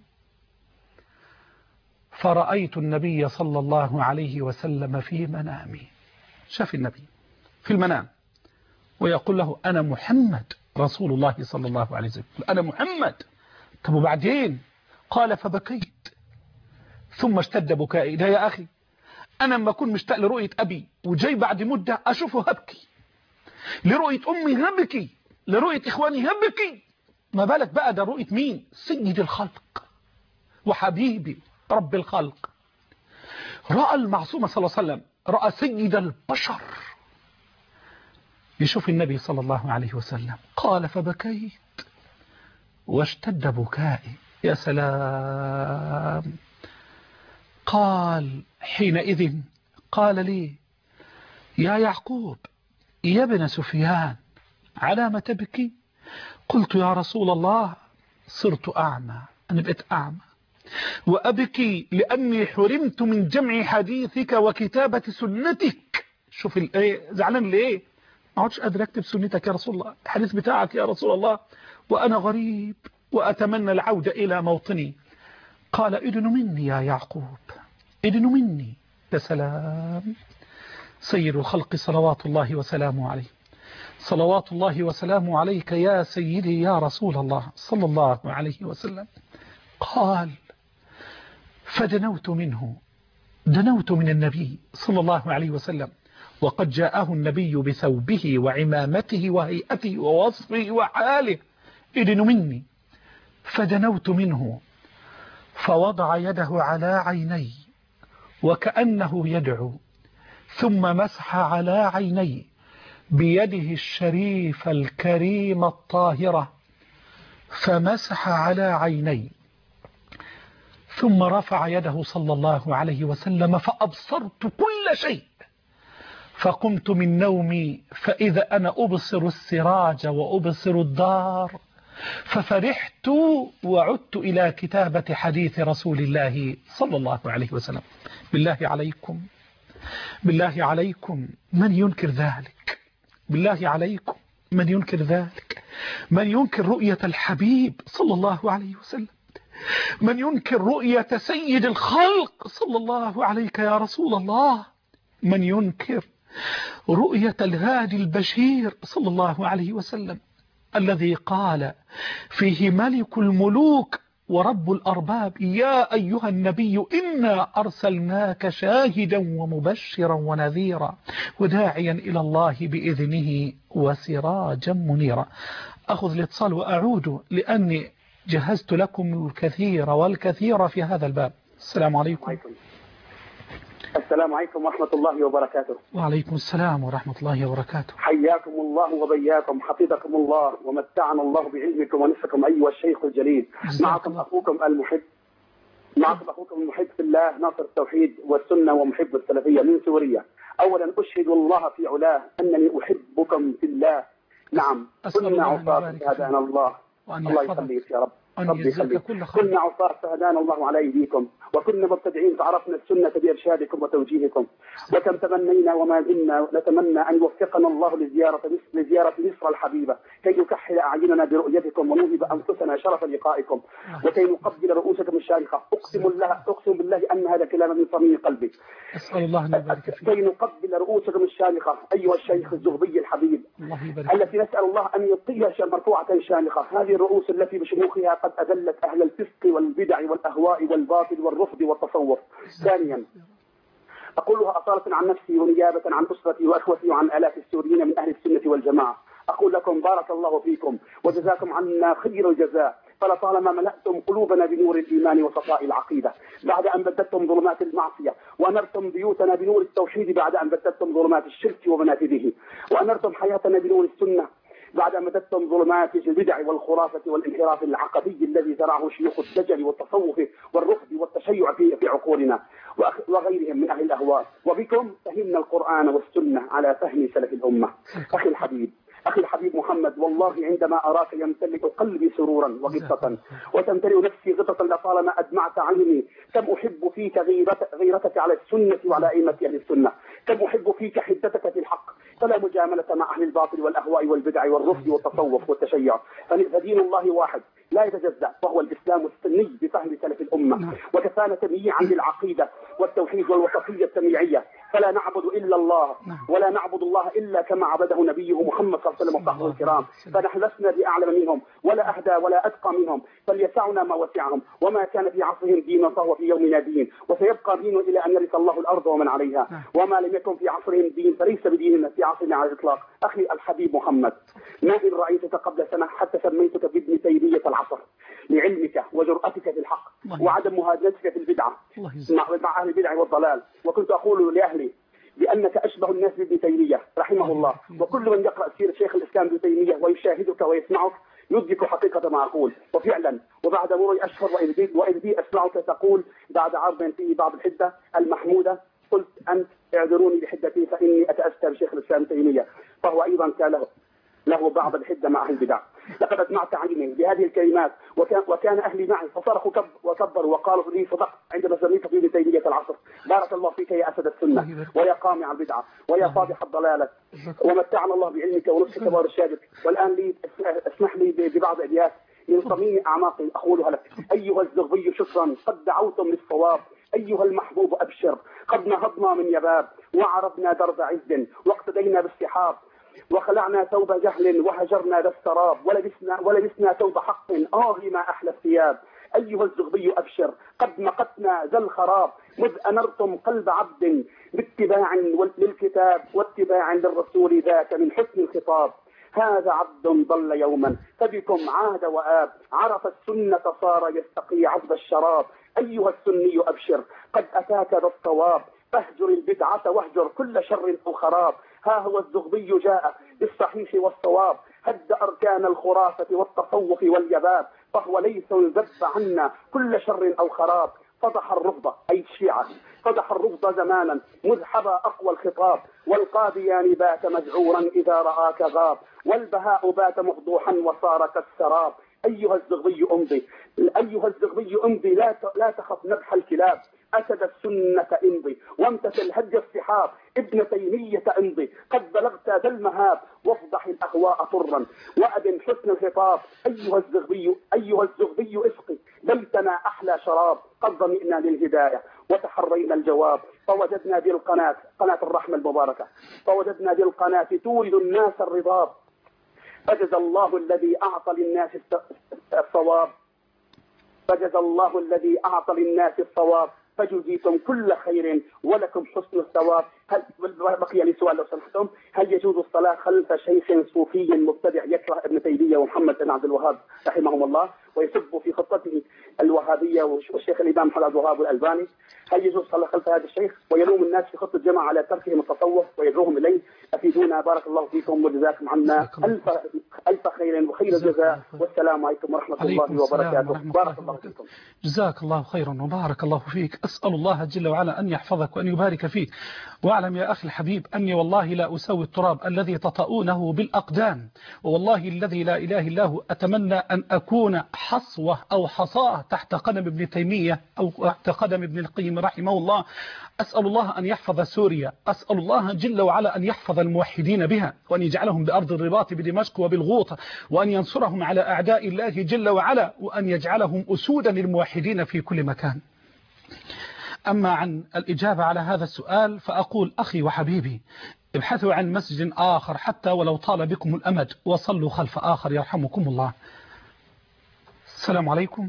فرأيت النبي صلى الله عليه وسلم في منامي. شاف النبي في المنام ويقول له أنا محمد رسول الله صلى الله عليه وسلم، أنا محمد. طب وبعدين؟ قال فبكيت ثم اشتد بكائي. ده يا أخي أنا لما أكون مشتاق لرؤية أبي وجاي بعد مدة أشوفه هبكي، لرؤية أمي هبكي، لرؤية إخواني هبكي، ما بالك بقى ده رؤية مين؟ سيد الخلق وحبيبي رب الخلق. رأى المعصوم صلى الله عليه وسلم، رأى سيد البشر يشوف النبي صلى الله عليه وسلم. قال فبكيت واشتد بكائي. يا سلام. قال حينئذ قال لي يا يعقوب يا ابن سفيان على ما تبكي؟ قلت يا رسول الله صرت أعمى، أنا بقيت أعمى وأبكي لأني حرمت من جمع حديثك وكتابة سنتك. شوف الايه زعلان ليه؟ ما عدتش قادر أكتب سنتك يا رسول الله، الحديث بتاعك يا رسول الله، وأنا غريب وأتمنى العودة إلى موطني. قال إذن مني يا يعقوب، إذن مني. يا سلام. سيد الخلق صلوات الله وسلامه عليه، صلوات الله وسلامه عليك يا سيدي يا رسول الله صلى الله عليه وسلم. قال فدنوت منه، دنوت من النبي صلى الله عليه وسلم وقد جاءه النبي بثوبه وعمامته وهيئته ووصفه وحاله. إذن مني. فدنوت منه فوضع يده على عيني وكأنه يدعو، ثم مسح على عيني بيده الشريفة الكريمة الطاهرة، فمسح على عيني ثم رفع يده صلى الله عليه وسلم فأبصرت كل شيء. فقمت من نومي فإذا أنا أبصر السراج وأبصر الدار، ففرحت وعدت إلى كتابة حديث رسول الله صلى الله عليه وسلم. بالله عليكم، بالله عليكم من ينكر ذلك؟ بالله عليكم من ينكر ذلك؟ من ينكر رؤية الحبيب صلى الله عليه وسلم؟ من ينكر رؤية سيد الخلق صلى الله عليك يا رسول الله؟ من ينكر رؤية الهادي البشير صلى الله عليه وسلم الذي قال فيه ملك الملوك ورب الأرباب. يا أيها النبي إنا أرسلناك شاهدا ومبشرا ونذيرا وداعيا إلى الله بإذنه وسراجا منيرا. أخذ الاتصال وأعود لأني جهزت لكم الكثير والكثير في هذا الباب. السلام عليكم. السلام عليكم ورحمة الله وبركاته. وعليكم السلام ورحمة الله وبركاته. حياكم الله وبياكم، حفظكم الله ومتعنا الله بعلمكم ونفسكم أيها الشيخ الجليل. معكم أخوكم المحب في الله، ناصر التوحيد والسنة ومحب السلفية من سوريا. أولا أشهد الله في علاه أنني أحبكم في الله. نعم، كنا عصاة فهدانا الله. الله يخليك يا رب. ربي يخليك. كنا عصاة فهدانا الله على أيديكم، وكنا مبتدعين فعرفنا السنة بإرشادكم وتوجيهكم، وكم تمنينا وما زلنا نتمنى أن يوفقنا الله لزيارة مصر الحبيبة كي يكحل أعيننا برؤيتكم ونوهب أنفسنا شرف لقائكم، وكي نقبل رؤوسكم الشامخة. أقسم بالله أن هذا كلام من صميم قلبي. أسأل الله أن يبارك فيك. كي نقبل رؤوسكم الشامخة أيها الشيخ الزغبي الحبيب، التي نسأل الله أن يبقيها مرفوعة شامخة. هذه الرؤوس التي بشموخها قد أذلت أهل الفسق والبدع والأهواء والباطل والرفض والتصوف. ثانيا أقولها أصالة عن نفسي ونيابة عن أسرتي وأخوتي وعن آلاف السوريين من أهل السنة والجماعة. أقول لكم بارك الله فيكم وجزاكم عنا خير الجزاء، فلطالما ملأتم قلوبنا بنور الإيمان وصفاء العقيدة بعد أن بددتم ظلمات المعصية، وأنرتم بيوتنا بنور التوحيد بعد أن بددتم ظلمات الشرك ومنافذه، وأنرتم حياتنا بنور السنة بعد أن مددتم ظلمات البدع والخرافة والانحراف العقدي الذي زرعه شيوخ الدجل والتصوف والرفض والتشيع في عقولنا وغيرهم من أهل الأهواء. وبكم فهمنا القرآن والسنة على فهم سلف الأمة. أخي الحبيب محمد، والله عندما أراك يمتلئ قلبي سرورا وغبطة، وتمتلئ نفسي غبطة لطالما أدمعت عيني. كم أحب فيك غيرتك على السنة وعلى أئمة أهل السنة، كم أحب فيك حدتك في الحق، فلا مجاملة مع أهل الباطل والأهواء والبدع والرفض والتصوف والتشيع. فدين الله واحد لا يتجزأ، وهو الإسلام السني بفهم سلف الأمة، وكفانا تمييعا للعقيدة والتوحيد والوسطية التمييعية، فلا نعبد إلا الله ولا نعبد الله إلا كما عبده نبيه محمد صلى الله عليه وسلم وصحبه الكرام. فنحن لسنا بأعلم منهم ولا أهدى ولا أتقى منهم، فليسعنا ما وسعهم، وما كان في عصرهم دين فهو في يومنا دين، وسيبقى دين إلى أن يرث الله الأرض ومن عليها، وما لم يكن في عصرهم دين فليس بديننا في عصرنا على الإطلاق. أخي الحبيب محمد، ما إن رأيتك قبل سنة حتى سميتك بابن تيمية العصر لعلمك وجرأتك في الحق وعدم مهاجمتك في البدعة مع أهل البدع والضلال. وكنت أقول لأهلي بأنك أشبه الناس بابن تيمية رحمه الله، وكل من يقرأ سيرة شيخ الإسلام ابن تيمية ويشاهدك ويسمعك يدرك حقيقة ما أقول. وفعلا وبعد مرور أشهر وإذ بي أسمعك تقول بعد عرض فيه بعض الحدة المحمودة، قلت أنت اعذروني بحدتي فإني أتأسى بشيخ الإسلام تيمية، فهو أيضا كان له بعض الحدة مع أهل البدع. لقد أسمعت عني بهذه الكلمات وكان أهلي معي فصرخوا وكبروا وقالوا لي صدقت عندما سميت في ابن تيمية العصر. بارك الله فيك يا أسد السنة ويا قامع البدعة ويا فاضح الضلالة، ومتعنا الله بعلمك ونصحك وارشادك. والآن لي اسمح لي ببعض أبيات من صميم أعماقي أقولها لك. أيها الزغبي شكرا قد دعوتم للصواب، أيها المحبوب أبشر قد نهضنا من يباب، وعرضنا درب عز واقتدينا بالسحاب، وخلعنا ثوب جهل وهجرنا ذا السراب، ولبسنا ثوب حق ما أحلى الثياب. أيها الزغبي أبشر قد مقتنا ذا الخراب، مذ أنرتم قلب عبد باتباع للكتاب واتباع للرسول ذاك من حسن الخطاب. هذا عبد ضل يوما فبكم عاد وآب، عرف السنة صار يستقي عذب الشراب. أيها السني أبشر قد أتاك ذا الصواب، فاهجر البدعة واهجر كل شر أو خراب. ها هو الزغبي جاء بالصحيح والصواب، هد أركان الخرافة والتصوف واليباب، فهو ليس ذب عنا كل شر أو خراب. فضح الرفض أي الشيعة، فضح الرفض زمانا مذ حبى أقوى الخطاب، والقاديان بات مذعورا إذا رآك غاب، والبهاء بات مفضوحا وصار كالسراب. أيها الزغبي أمضي، أيها الزغبي أمضي لا تخف نبح الكلاب، أسد السنة امضي وامتثل هدي السحاب. ابن تيمية امضي قد بلغت ذا المهاب، وافضح الأهواء طرا وأدم حسن الخطاب. أيها الزغبي اسقي ليتنا أحلى شراب، قد ضمئنا للهداية وتحرينا الجواب. فوجدنا ذي القناة قناة الرحمة المباركة، فوجدنا ذي القناة تورد الناس الرضاب، فجزى الله الذي أعطى للناس الصواب. فجزى الله الذي أعطى للناس الصواب فجزيتم كل خير ولكم حسن الثواب. هل بقي لي سؤال لو سمحتم، هل يجوز الصلاة خلف شيخ صوفي مبتدع يكره ابن تيمية ومحمد بن عبد الوهاب رحمهم الله ويسب في خطته الوهابية والشيخ الإمام محمد عبد الوهاب والألباني؟ هل يجوز الصلاة خلف هذا الشيخ ويلوم الناس في خط الجماعة على تركهم التصوف ويدعوهم إليه؟ أفيدونا بارك الله فيكم وجزاكم عنا ألف خير وخير الجزاء، والسلام عليكم ورحمة الله وبركاته. بارك الله فيكم. جزاك الله خيرا وبارك الله فيك. أسأل الله جل وعلا أن يحفظك وأن يبارك فيك. واعلم يا أخي الحبيب أني والله لا أسوي التراب الذي تطؤونه بالأقدام، والله الذي لا إله إلا هو أتمنى أن أكون حصوة أو حصاة تحت قدم ابن تيمية أو تحت قدم ابن القيم رحمه الله. أسأل الله أن يحفظ سوريا، أسأل الله جل وعلا أن يحفظ الموحدين بها وأن يجعلهم بأرض الرباط بدمشق وبالغوطة، وأن ينصرهم على أعداء الله جل وعلا، وأن يجعلهم أسودا للموحدين في كل مكان. أما عن الإجابة على هذا السؤال فأقول أخي وحبيبي ابحثوا عن مسجد آخر حتى ولو طال بكم الأمد وصلوا خلف آخر يرحمكم الله. السلام عليكم.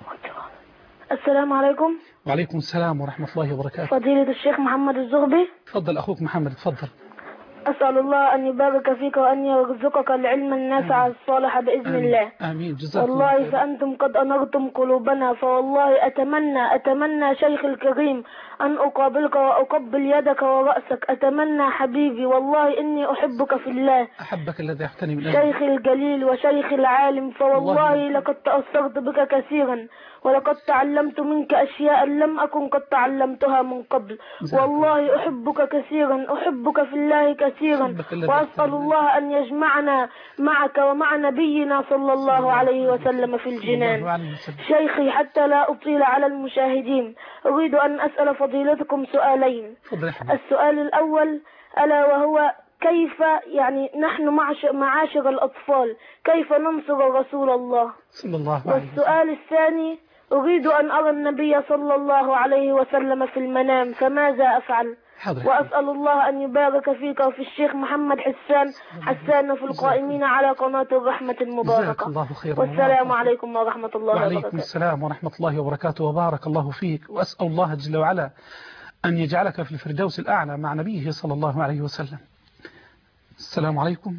السلام عليكم. وعليكم السلام ورحمة الله وبركاته. فضيلة الشيخ محمد الزغبي. تفضل أخوك محمد، تفضل. أسأل الله أن يبارك فيك وأن يرزقك العلم النافع الصالح بإذن الله. آمين. جزاك الله والله فأنتم قد أنرتم قلوبنا، فوالله أتمنى شيخ الكريم أن أقابلك وأقبل يدك ورأسك. أتمنى حبيبي، والله إني أحبك في الله. أحبك الذي يحتني من شيخ الجليل وشيخ العالم، فوالله لقد تأثرت بك كثيرا ولقد تعلمت منك أشياء لم أكن قد تعلمتها من قبل. والله أحبك كثيرا، أحبك في الله كثيرا، وأسأل الله أن يجمعنا معك ومع نبينا صلى الله عليه وسلم في الجنان. شيخي حتى لا أطيل على المشاهدين أريد أن أسأل فضيلتكم سؤالين. السؤال الأول ألا وهو كيف يعني نحن معاشر الأطفال كيف ننصر رسول الله صلى الله عليه وسلم؟ والسؤال الثاني أريد أن أرى النبي صلى الله عليه وسلم في المنام فماذا أفعل؟ وأسأل الله أن يبارك فيك وفي الشيخ محمد حسان في القائمين على قناة الرحمة المباركة. الله خيرا. والسلام عليكم ورحمة الله وبركاته. وعليكم السلام ورحمة الله وبركاته وبارك الله فيك. وأسأل الله جل وعلا أن يجعلك في الفردوس الأعلى مع نبيه صلى الله عليه وسلم. السلام عليكم.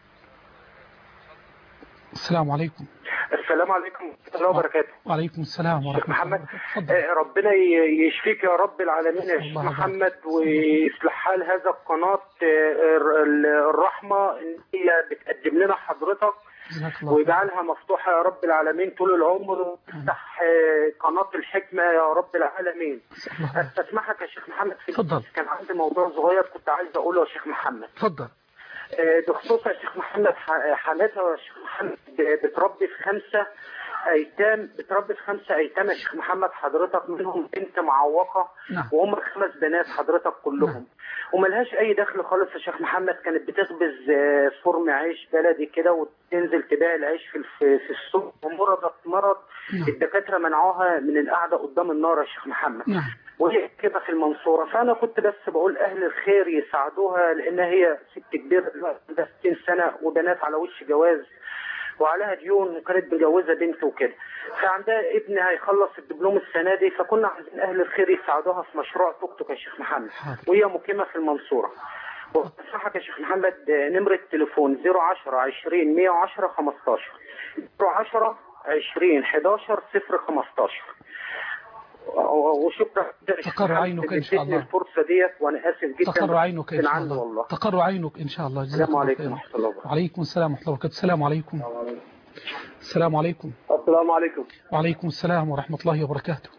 السلام عليكم. السلام عليكم ورحمة الله وبركاته. وعليكم السلام ورحمة الله. محمد ربنا يشفيك يا رب العالمين يا شيخ محمد، ويصلح حال هذا القناة الرحمة اللي هي بتقدم لنا حضرتك، ويجعلها مفتوحة يا رب العالمين طول العمر، ويفتح قناة الحكمة يا رب العالمين. استسمحك يا شيخ محمد كان عندي موضوع صغير كنت عايز أقوله يا شيخ محمد. تفضل. بخصوص يا شيخ محمد حالتها يا شيخ محمد بتربي في 5 أيتام يا شيخ محمد حضرتك، منهم بنت معوقة وهم 5 بنات حضرتك كلهم، وملهاش أي دخل خالص يا شيخ محمد. كانت بتخبز فرن عيش بلدي كده وتنزل تبيع العيش في السوق، ومرضت مرض الدكاترة منعوها من القعدة قدام النار يا شيخ محمد، وهي كده في المنصورة. فأنا كنت بس بقول أهل الخير يساعدوها، لأن هي ست كبيرة عندها 60 سنة وبنات على وش جواز وعليها ديون، وكانت مجوزة بنت وكده، فعندها ابن هيخلص الدبلوم السنة دي، فكنا عايزين أهل الخير يساعدوها في مشروع توك توك يا شيخ محمد، وهي مقيمة في المنصورة. وصحك يا شيخ محمد نمرة التليفون 010 20 110 15 010 20 11 015. وشكرا. تقر عينك إن شاء الله. الفرصة ديت وأنا آسف جدا. تقر عينك إن شاء الله. والله. تقر عينك إن شاء الله. السلام عليكم ورحمة الله وبركاته. وعليكم السلام ورحمة الله وبركاته. السلام عليكم. السلام عليكم. السلام عليكم. وعليكم السلام ورحمة الله وبركاته.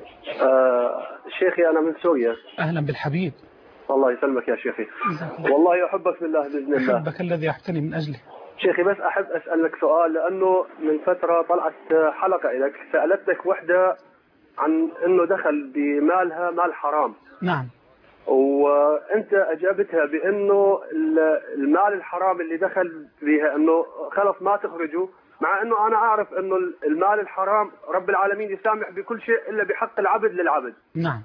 شيخي أنا من سوريا. أهلا بالحبيب. الله يسلمك يا شيخي. والله أحبك في الله بإذن الله. أحبك الذي أحتني من أجله. شيخي بس أحب أسألك سؤال، لأنه من فترة طلعت حلقة لك سألتك وحدة عن انه دخل بمالها مال حرام. نعم. وانت اجابتها بانه المال الحرام اللي دخل بها انه خلص ما تخرجه، مع انه انا اعرف انه المال الحرام رب العالمين يسامح بكل شيء الا بحق العبد للعبد. نعم.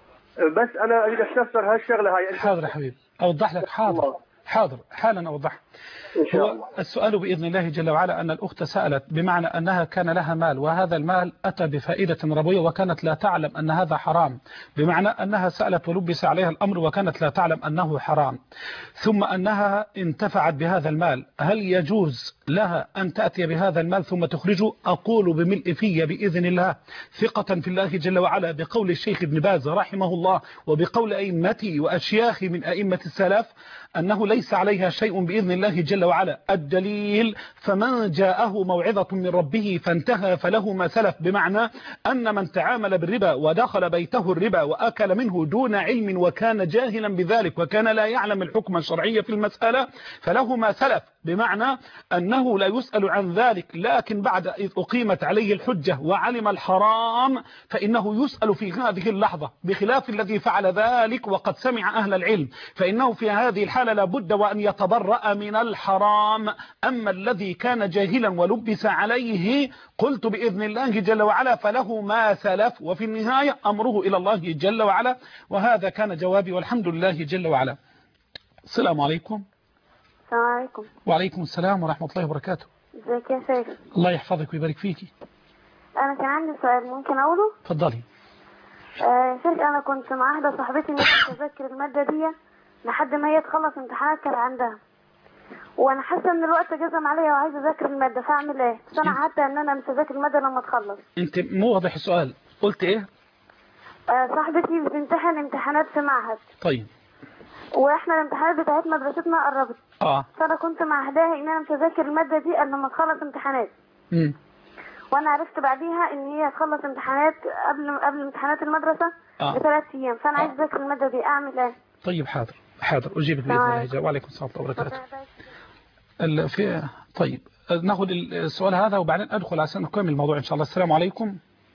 بس انا اريد استفسر هالشغله هاي. حاضر يا حبيبي اوضح لك. حاضر حالا اوضح. هو السؤال بإذن الله جل وعلا أن الأخت سألت بمعنى أنها كان لها مال وهذا المال أتى بفائدة ربوية وكانت لا تعلم أن هذا حرام، بمعنى أنها سألت ولبس عليها الأمر وكانت لا تعلم أنه حرام، ثم أنها انتفعت بهذا المال. هل يجوز لها أن تأتي بهذا المال ثم تخرجه؟ أقول بملء في بإذن الله ثقة في الله جل وعلا بقول الشيخ ابن باز رحمه الله وبقول أئمتي وأشياخي من أئمة السلف أنه ليس عليها شيء بإذن الله جل وعلا. الدليل: فمن جاءه موعظة من ربه فانتهى فله ما سلف، بمعنى أن من تعامل بالربا ودخل بيته الربا وأكل منه دون علم وكان جاهلا بذلك وكان لا يعلم الحكم الشرعي في المسألة فله ما سلف، بمعنى أنه لا يسأل عن ذلك، لكن بعد إذ أقيمت عليه الحجة وعلم الحرام فإنه يسأل في هذه اللحظة، بخلاف الذي فعل ذلك وقد سمع أهل العلم، فإنه في هذه الحالة لابد وأن يتبرأ من الحرام. أما الذي كان جاهلا ولبس عليه قلت بإذن الله جل وعلا فله ما سلف، وفي النهاية أمره إلى الله جل وعلا. وهذا كان جوابي والحمد لله جل وعلا. السلام عليكم. السلام عليكم. وعليكم السلام ورحمة الله وبركاته. ازيك يا شيخ؟ الله يحفظك ويبارك فيكي. أنا كان عندي سؤال ممكن أقوله؟ اتفضلي. شيخ أنا كنت مع واحدة صاحبتي إنها تذاكر المادة دي لحد ما هي تخلص امتحانات كان عندها، وأنا حاسة إن الوقت جزم عليا وعايزة أذاكر المادة، فأعمل إيه؟ بس أنا حتى إن أنا مش هذاكر المادة لما تخلص. أنت مو واضح السؤال، قلت إيه؟ صاحبتي بتمتحن امتحانات في معهد. طيب. واحنا الامتحانات بتاعت مدرستنا قربت. فانا كنت معهداها ان انا مش هذاكر الماده دي الا لما تخلص امتحانات. وانا عرفت بعديها ان هي تخلص امتحانات قبل امتحانات المدرسه ب3 ايام، فانا عايز اذاكر الماده دي، اعمل ايه؟ طيب حاضر اجيبك باذن الله. وعليكم السلام ورحمه الله وبركاته. طيب ناخذ السؤال هذا وبعدين ادخل عشان نكمل الموضوع ان شاء الله. السلام عليكم.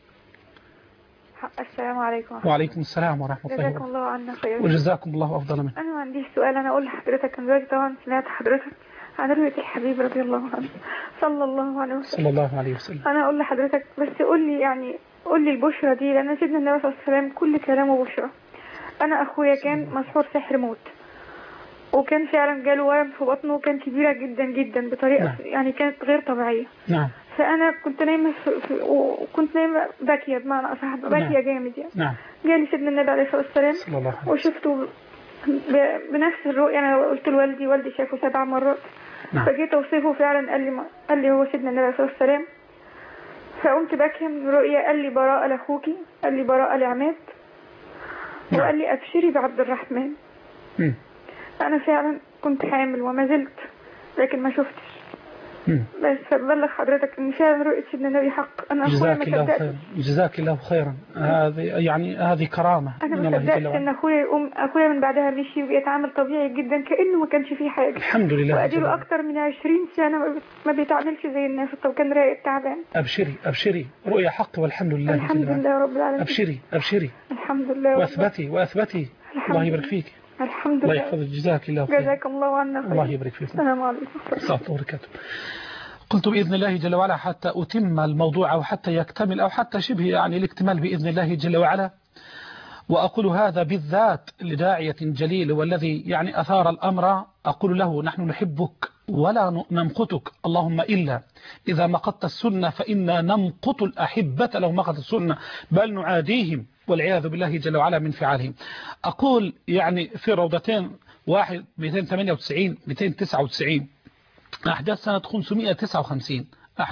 السلام عليكم. وعليكم السلام ورحمة الله وبركاته. جزاكم الله عنا خير. وجزاكم الله أفضل منه. أنا ما عنديش سؤال، أنا أقول لحضرتك أنا دلوقتي طبعا سمعت حضرتك عن رؤية الحبيب رضي الله عنه صلى الله عليه وسلم. صلى الله عليه وسلم. أنا أقول لحضرتك بس قول لي البشرى دي، لأن سيدنا النبي صلى الله عليه وسلم كل كلامه بشرى. أنا أخويا كان مسحور سحر موت، وكان فعلا جاله ورم في بطنه وكان كبيرة جدا جدا بطريقة يعني كانت غير طبيعية. نعم. فأنا كنت نايمة وكنت نايمة باكية بمعنى أصح، باكية جامد يعني. نعم. جالي سيدنا النبي عليه الصلاة والسلام وشفته بنفس الرؤية. أنا قلت لوالدي، والدي شافه 7 مرات. نعم. فجيت أوصفه فعلا قال لي هو سيدنا النبي عليه الصلاة والسلام. فقمت باكية من الرؤية، قال لي براءة لأخوكي، قال لي براءة لعماد، وقال لي أبشري بعبد الرحمن. أنا فعلا كنت حامل وما زلت، لكن ما شفتش. بس فبلغ حضرتك ان فعلا رؤية سيدنا النبي حق. انا جزاك الله خيرا. جزاك الله خيرا. هذه كرامة. انا ما صدقت ان اخويا من بعدها مشي وبيتعامل طبيعي جدا كانه ما كانش فيه حاجة. الحمد لله. واديله اكتر من 20 سنة ما بيتعاملش زي الناس، طب كان رايق تعبان. ابشري رؤيا حق والحمد لله. الحمد لله رب العالمين. ابشري الحمد لله. واثبتي الله يبارك فيك. الحمد لله. الله يحفظك. جزاك الله خير. جزاكم الله عنا خير. الله يبارك فيكم. السلام عليكم. السلام وبركاته. قلت بإذن الله جل وعلا حتى أتم الموضوع أو حتى يكتمل أو حتى شبه يعني الاكتمال بإذن الله جل وعلا. وأقول هذا بالذات لداعية جليل والذي يعني أثار الأمر، أقول له نحن نحبك ولا نمقتك، اللهم إلا إذا مقت السنة فإنا نمقت الأحبة لو مقت السنة، بل نعاديهم والعياذ بالله جل وعلا من فعالهم. أقول يعني في روضتين، واحد 298 299 أحداث سنة 559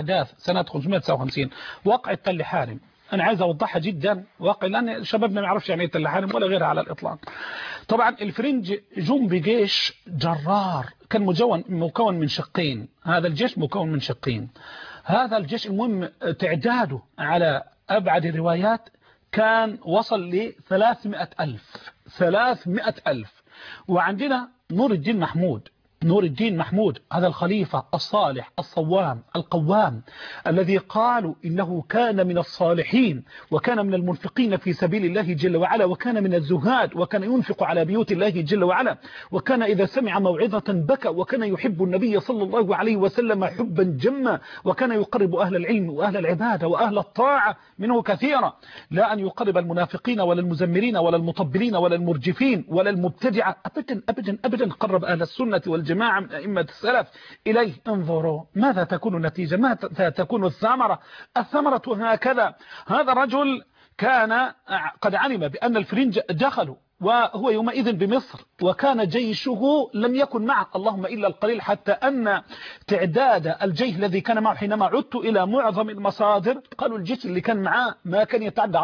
وقع تل حارم. أنا عايز أوضحها جدا واقع، لأن شبابنا ما يعرفش يعني ايه تل حارم ولا غيرها على الإطلاق. طبعا الفرنج جم بجيش جرار كان مكون من شقين. هذا الجيش مكون من شقين. هذا الجيش المهم تعداده على أبعد الروايات كان وصل ل 300,000. وعندنا نور الدين محمود هذا الخليفة الصالح الصوام القوام الذي قالوا إنه كان من الصالحين وكان من المنفقين في سبيل الله جل وعلا، وكان من الزهاد، وكان ينفق على بيوت الله جل وعلا، وكان إذا سمع موعظة بكى، وكان يحب النبي صلى الله عليه وسلم حبا جما، وكان يقرب أهل العلم وأهل العبادة وأهل الطاعة منه كثيرا، لا أن يقرب المنافقين ولا المزمرين ولا المطبلين ولا المرجفين ولا المبتدعة أبدا أبدا أبدا. قرب أهل السنة والجماعة جماعة من أئمة السلف إليه. انظروا ماذا تكون النتيجة، ماذا تكون الثمرة هكذا. هذا رجل كان قد علم بأن الفرنج دخلوا، وهو يومئذ بمصر، وكان جيشه لم يكن معه اللهم إلا القليل، حتى أن تعداد الجيش الذي كان معه حينما عدت إلى معظم المصادر قالوا الجيش اللي كان معه ما كان يتعدى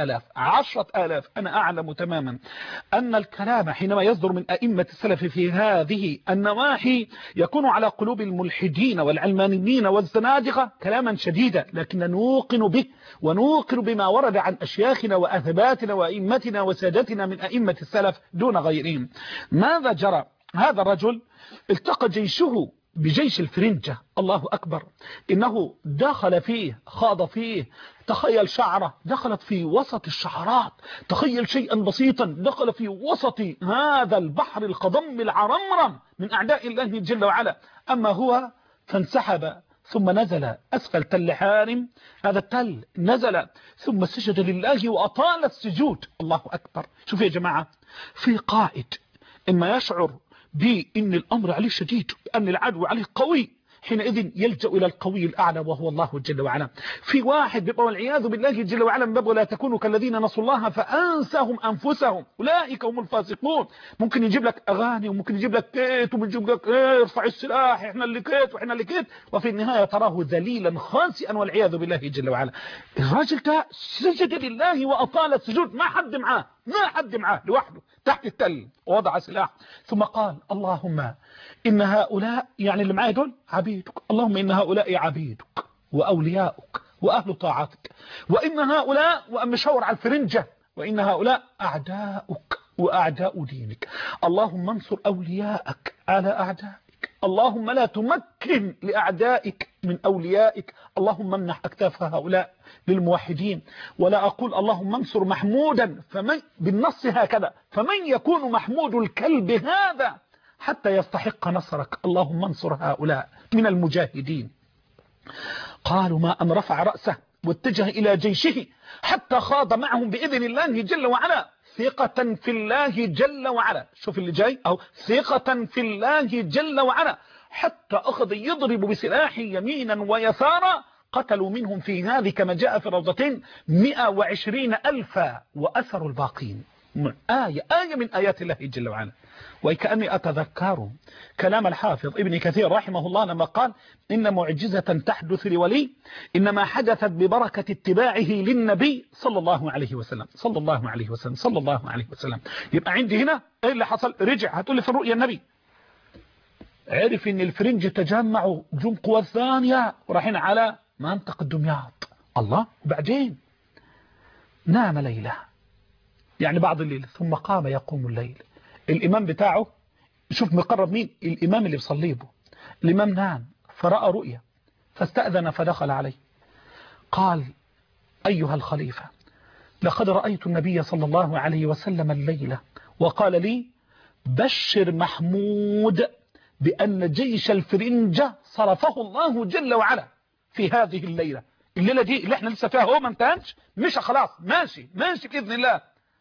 10,000. أنا أعلم تماما أن الكلام حينما يصدر من أئمة السلف في هذه النواحي يكون على قلوب الملحدين والعلمانيين والزنادقة كلاما شديدا، لكن نوقن به ونوقن بما ورد عن أشياخنا وأثباتنا وأئمتنا وسادتنا من أئمة السلف دون غيرهم. ماذا جرى؟ هذا الرجل التقى جيشه بجيش الفرنجة، الله أكبر، إنه دخل فيه، خاض فيه. تخيل شعره دخلت في وسط الشعرات، تخيل شيئا بسيطا دخل في وسط هذا البحر الخضم العرمرم من أعداء الله جل وعلا. أما هو فانسحب ثم نزل أسفل تل حارم، هذا التل نزل ثم سجد لله وأطال السجود. الله أكبر. شوف يا جماعة، في قائد إما يشعر بأن الأمر عليه شديد، بأن العدو عليه قوي، حينئذ يلجأ إلى القوي الأعلى وهو الله جل وعلا. في واحد بيبقى والعياذ بالله جل وعلا من باب لا تكونوا كالذين نسوا الله فأنساهم أنفسهم أولئك هم الفاسقون. ممكن يجيب لك أغاني، وممكن يجيب لك كيت، وممكن يجيب لك ارفع السلاح، احنا اللي كيت واحنا اللي كيت، وفي النهاية تراه ذليلا خاسئا والعياذ بالله جل وعلا. الراجل ده سجد لله وأطال السجود، ما حد معاه لوحده تحت التل، ووضع سلاح ثم قال اللهم إن هؤلاء، يعني اللي معايا دول عبيدك، اللهم إن هؤلاء عبيدك وأولياؤك وأهل طاعتك، وإن هؤلاء، ومشاور على الفرنجة، وإن هؤلاء أعداؤك وأعداء دينك، اللهم انصر أولياءك على أعدائك، اللهم لا تمكن لأعدائك من أوليائك، اللهم امنح أكتاف هؤلاء للموحدين. ولا أقول اللهم انصر محمودا فمن بالنص هكذا، فمن يكون محمود الكلب هذا حتى يستحق نصرك، اللهم انصر هؤلاء من المجاهدين. قالوا ما أن رفع رأسه واتجه إلى جيشه حتى خاض معهم بإذن الله جل وعلا، ثقة في الله جل وعلا. شوف اللي جاي، أو ثقة في الله جل وعلا، حتى أخذ يضرب بسلاحه يمينا ويسارا. قتلوا منهم في هذه كما جاء في روضتين 120,000 وأثروا الباقين. آية من آيات الله جل وعلا. وكأني أتذكر كلام الحافظ ابن كثير رحمه الله لما قال إن معجزة تحدث لولي إنما حدثت ببركة اتباعه للنبي صلى الله عليه وسلم صلى الله عليه وسلم صلى الله عليه وسلم. يبقى عندي هنا إيه اللي حصل؟ رجع هتقول لي في الرؤيا النبي عرف إن الفرنج تجمعوا جم قوى ثانية ورايحين على منطقة دمياط. الله. وبعدين نام ليلة، يعني بعض الليل، ثم قام يقوم الليل. الإمام بتاعه شوف مقرب مين؟ الإمام اللي بصليه به. الإمام نام فرأى رؤيا فاستأذن فدخل عليه، قال أيها الخليفة لقد رأيت النبي صلى الله عليه وسلم الليلة وقال لي بشر محمود بأن جيش الفرنجة صرفه الله جل وعلا في هذه الليلة دي اللي احنا لسه فيها، هو ما انتهتش، مش خلاص ماشي بإذن الله.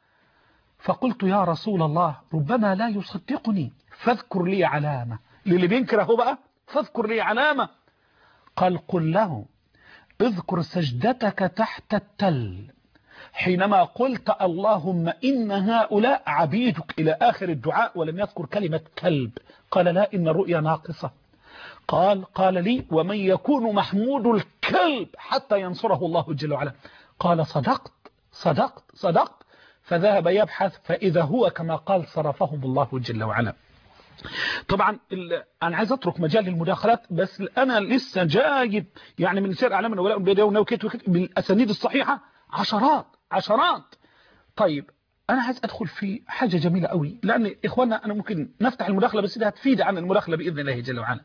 فقلت يا رسول الله ربما لا يصدقني فاذكر لي علامة. اللي بينكره بقى فاذكر لي علامة. قال قل له اذكر سجدتك تحت التل حينما قلت اللهم إن هؤلاء عبيدك إلى آخر الدعاء، ولم يذكر كلمة كلب. قال لا، إن الرؤيا ناقصة. قال لي ومن يكون محمود الكلب حتى ينصره الله جل وعلا. قال صدقت. فذهب يبحث فإذا هو كما قال صرفهم الله جل وعلا. طبعا أنا عايز أترك مجال للمداخلات، بس أنا لسه جايب يعني من سير أعلام الولاء والبراء بالأسانيد الصحيحة عشرات. طيب أنا عايز أدخل في حاجة جميلة قوي، لأن إخواننا أنا ممكن نفتح المداخلة بس ده هتفيد عن المداخلة بإذن الله جل وعلا.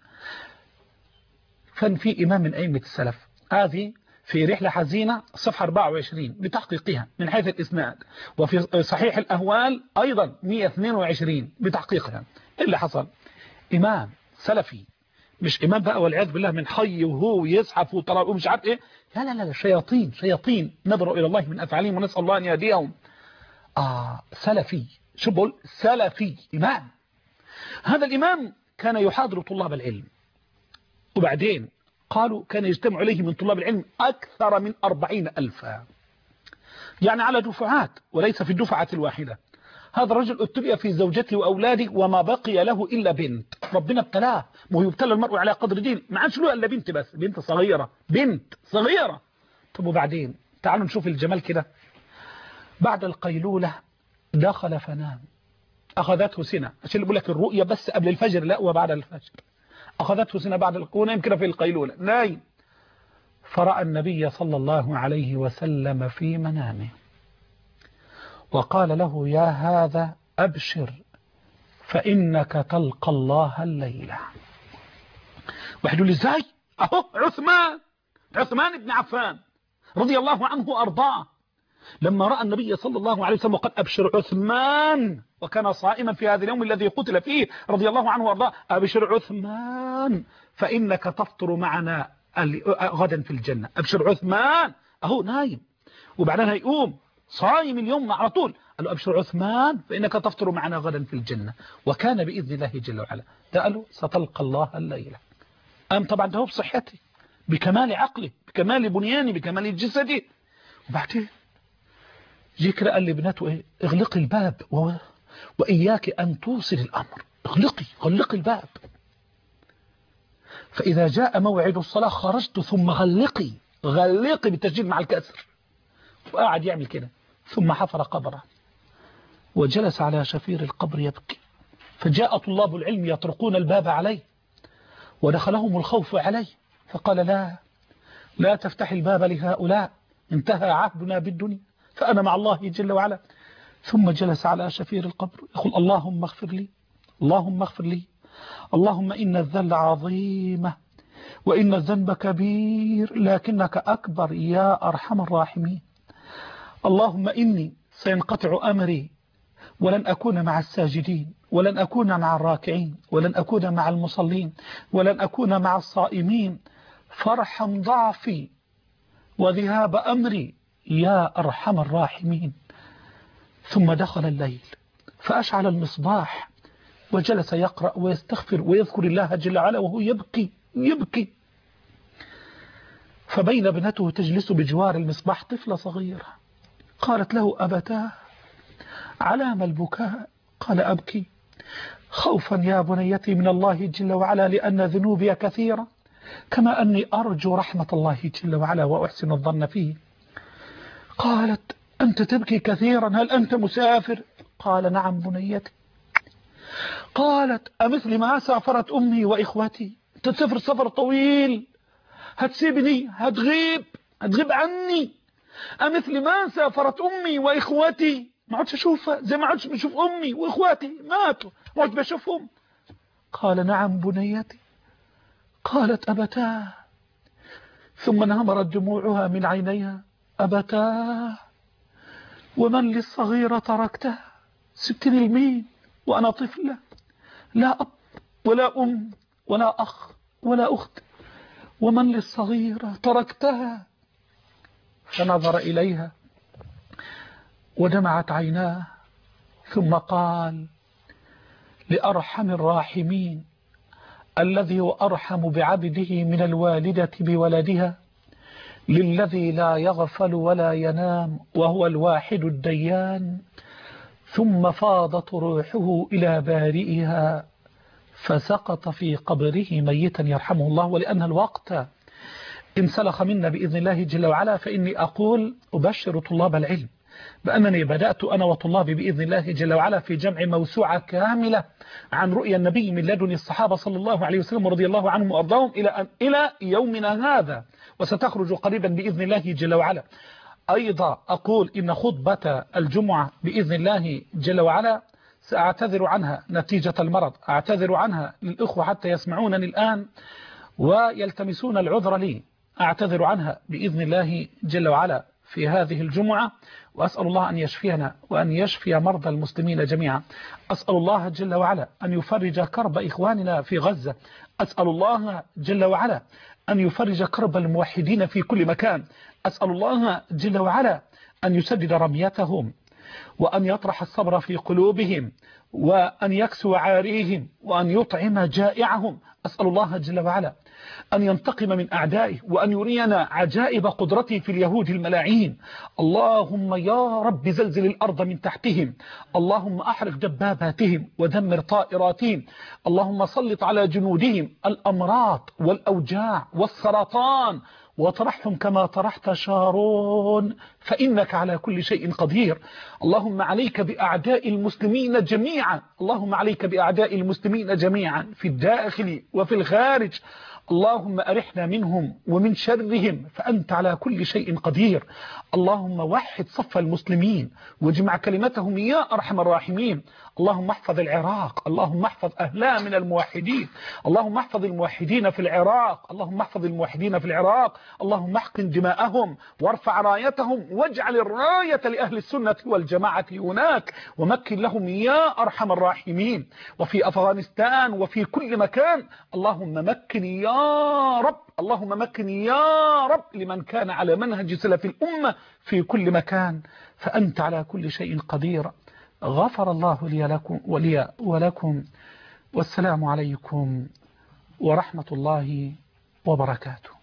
في إمام من أئمة السلف، هذه في رحلة حزينة صفحة 24 بتحقيقها من حيث الإسناد، وفي صحيح الأهوال أيضا 122 بتحقيقها. اللي حصل إمام سلفي، مش إمام بقى والعياذ بالله من حي وهو يزحف وطلب ومش عارف إيه، لا شياطين نظروا إلى الله من أفعالهم ونسأل الله أن يهديهم. سلفي، شو بقول؟ سلفي إمام. هذا الإمام كان يحاضر طلاب العلم، وبعدين قالوا كان يجتمع عليه من طلاب العلم أكثر من 40,000، يعني على دفعات وليس في الدفعة الواحدة. هذا الرجل ابتلي في زوجته وأولاده وما بقي له إلا بنت، ربنا ابتلاه، وهو يبتلى المرء على قدر دين، ما عادش له إلا بنت، بس بنت صغيرة، بنت صغيرة. طب وبعدين تعالوا نشوف الجمال كده. بعد القيلولة دخل فنام، أخذته سنة، عشان يقول لك الرؤية بس قبل الفجر، لا وبعد الفجر. أخذته سنة بعد ونام كده في القيلولة نايم، فرأى النبي صلى الله عليه وسلم في منامه وقال له: يا هذا أبشر فإنك تلقى الله الليلة. واحد يقول لي ازاي؟ اهو عثمان بن عفان رضي الله عنه وأرضاه، لما رأى النبي صلى الله عليه وسلم وقد أبشر عثمان، وكان صائما في هذا اليوم الذي قتل فيه رضي الله عنه وأرضاه، أبشر عثمان فإنك تفطر معنا غدا في الجنة. أبشر عثمان، أهو نايم وبعدين هيقوم صايم اليوم على طول، قال له: أبشر عثمان فإنك تفطر معنا غدا في الجنة. وكان بإذن الله جل وعلا. ده قال له: ستلقى الله الليلة. طبعا ده هو بصحته، بكمال عقله، بكمال بنيانه، بكمال جسده. وبعدين جي كده قال لابنته: ايه، اغلقي الباب وإياك أن توصل الأمر، غلقي الباب، فإذا جاء موعد الصلاة خرجت ثم غلقي بالتسجيل مع الكسر. وقاعد يعمل كده، ثم حفر قبره وجلس على شفير القبر يبكي. فجاء طلاب العلم يطرقون الباب عليه ودخلهم الخوف عليه، فقال: لا تفتح الباب لهؤلاء، انتهى عهدنا بالدنيا، فأنا مع الله جل وعلا. ثم جلس على شفير القبر يقول: اللهم اغفر لي، اللهم اغفر لي، اللهم إن الذل عظيمة وإن الذنب كبير لكنك أكبر يا أرحم الراحمين. اللهم إني سينقطع أمري ولن أكون مع الساجدين، ولن أكون مع الراكعين، ولن أكون مع المصلين، ولن أكون مع الصائمين، فارحم ضعفي وذهاب أمري يا أرحم الراحمين. ثم دخل الليل فأشعل المصباح وجلس يقرأ ويستغفر ويذكر الله جل وعلا وهو يبكي. فبين ابنته تجلس بجوار المصباح طفلة صغيرة، قالت له: أبتاه على ما البكاء؟ قال: أبكي خوفا يا بنيتي من الله جل وعلا، لأن ذنوبي كثيرة، كما أني أرجو رحمة الله جل وعلا وأحسن الظن فيه. قالت: أنت تبكي كثيرا، هل أنت مسافر؟ قال: نعم بنيتي. قالت: أمثل ما سافرت أمي وإخوتي؟ تسافر سفر طويل، هتسيبني، هتغيب عني، أمثل ما سافرت أمي وإخوتي؟ ما عدش أشوفها زي ما عدش بشوف أمي وإخواتي، ماتوا، ما عدش بشوفهم. قال: نعم بنيتي. قالت: أبتاه. ثم انهمرت دموعها من عينيها: أبتاه ومن للصغيرة تركتها؟ سبتني لمين وأنا طفلة، لا أب ولا أم ولا أخ ولا أخت، ومن للصغيرة تركتها؟ فنظر إليها ودمعت عيناه، ثم قال: لأرحم الراحمين الذي هو أرحم بعبده من الوالدة بولدها، للذي لا يغفل ولا ينام وهو الواحد الديان. ثم فاضت روحه إلى بارئها فسقط في قبره ميتا يرحمه الله. ولأن الوقت انسلخ منا بإذن الله جل وعلا، فإني أقول أبشر طلاب العلم بأنني بدأت أنا وطلابي بإذن الله جل وعلا في جمع موسوعة كاملة عن رؤيا النبي من لدن الصحابة صلى الله عليه وسلم رضي الله عنهم وأرضاهم إلى يومنا هذا، وستخرج قريبا بإذن الله جل وعلا. أيضا أقول إن خطبة الجمعة بإذن الله جل وعلا سأعتذر عنها نتيجة المرض، أعتذر عنها للإخوة حتى يسمعونني الآن ويلتمسون العذر لي، أعتذر عنها بإذن الله جل وعلا في هذه الجمعة، وأسأل الله أن يشفينا وأن يشفي مرضى المسلمين جميعا. أسأل الله جل وعلا أن يفرج كرب إخواننا في غزة، أسأل الله جل وعلا أن يفرج كرب الموحدين في كل مكان، أسأل الله جل وعلا أن يسدد رميتهم وأن يطرح الصبر في قلوبهم، وأن يكسو عاريهم، وأن يطعم جائعهم. أسأل الله جل وعلا أن ينتقم من أعدائه، وأن يرينا عجائب قدرته في اليهود الملاعين. اللهم يا رب زلزل الأرض من تحتهم، اللهم أحرق دباباتهم ودمر طائراتهم، اللهم سلط على جنودهم الأمراض والأوجاع والسرطان، وطرحهم كما طرحت شارون، فإنك على كل شيء قدير. اللهم عليك بأعداء المسلمين جميعا، اللهم عليك بأعداء المسلمين جميعا في الداخل وفي الخارج. اللهم أرحنا منهم ومن شرهم، فأنت على كل شيء قدير. اللهم وحد صف المسلمين واجمع كلمتهم يا أرحم الراحمين. اللهم احفظ العراق، اللهم احفظ أهلها من الموحدين، اللهم احفظ الموحدين في العراق، اللهم احفظ الموحدين في العراق، اللهم احقن دماءهم وارفع رايتهم، واجعل الراية لأهل السنة والجماعة هناك، ومكن لهم يا أرحم الراحمين. وفي أفغانستان وفي كل مكان اللهم مكن يا رب، اللهم مكن يا رب لمن كان على منهج سلف الأمة في كل مكان، فأنت على كل شيء قدير. غفر الله لي ولكم، والسلام عليكم ورحمة الله وبركاته.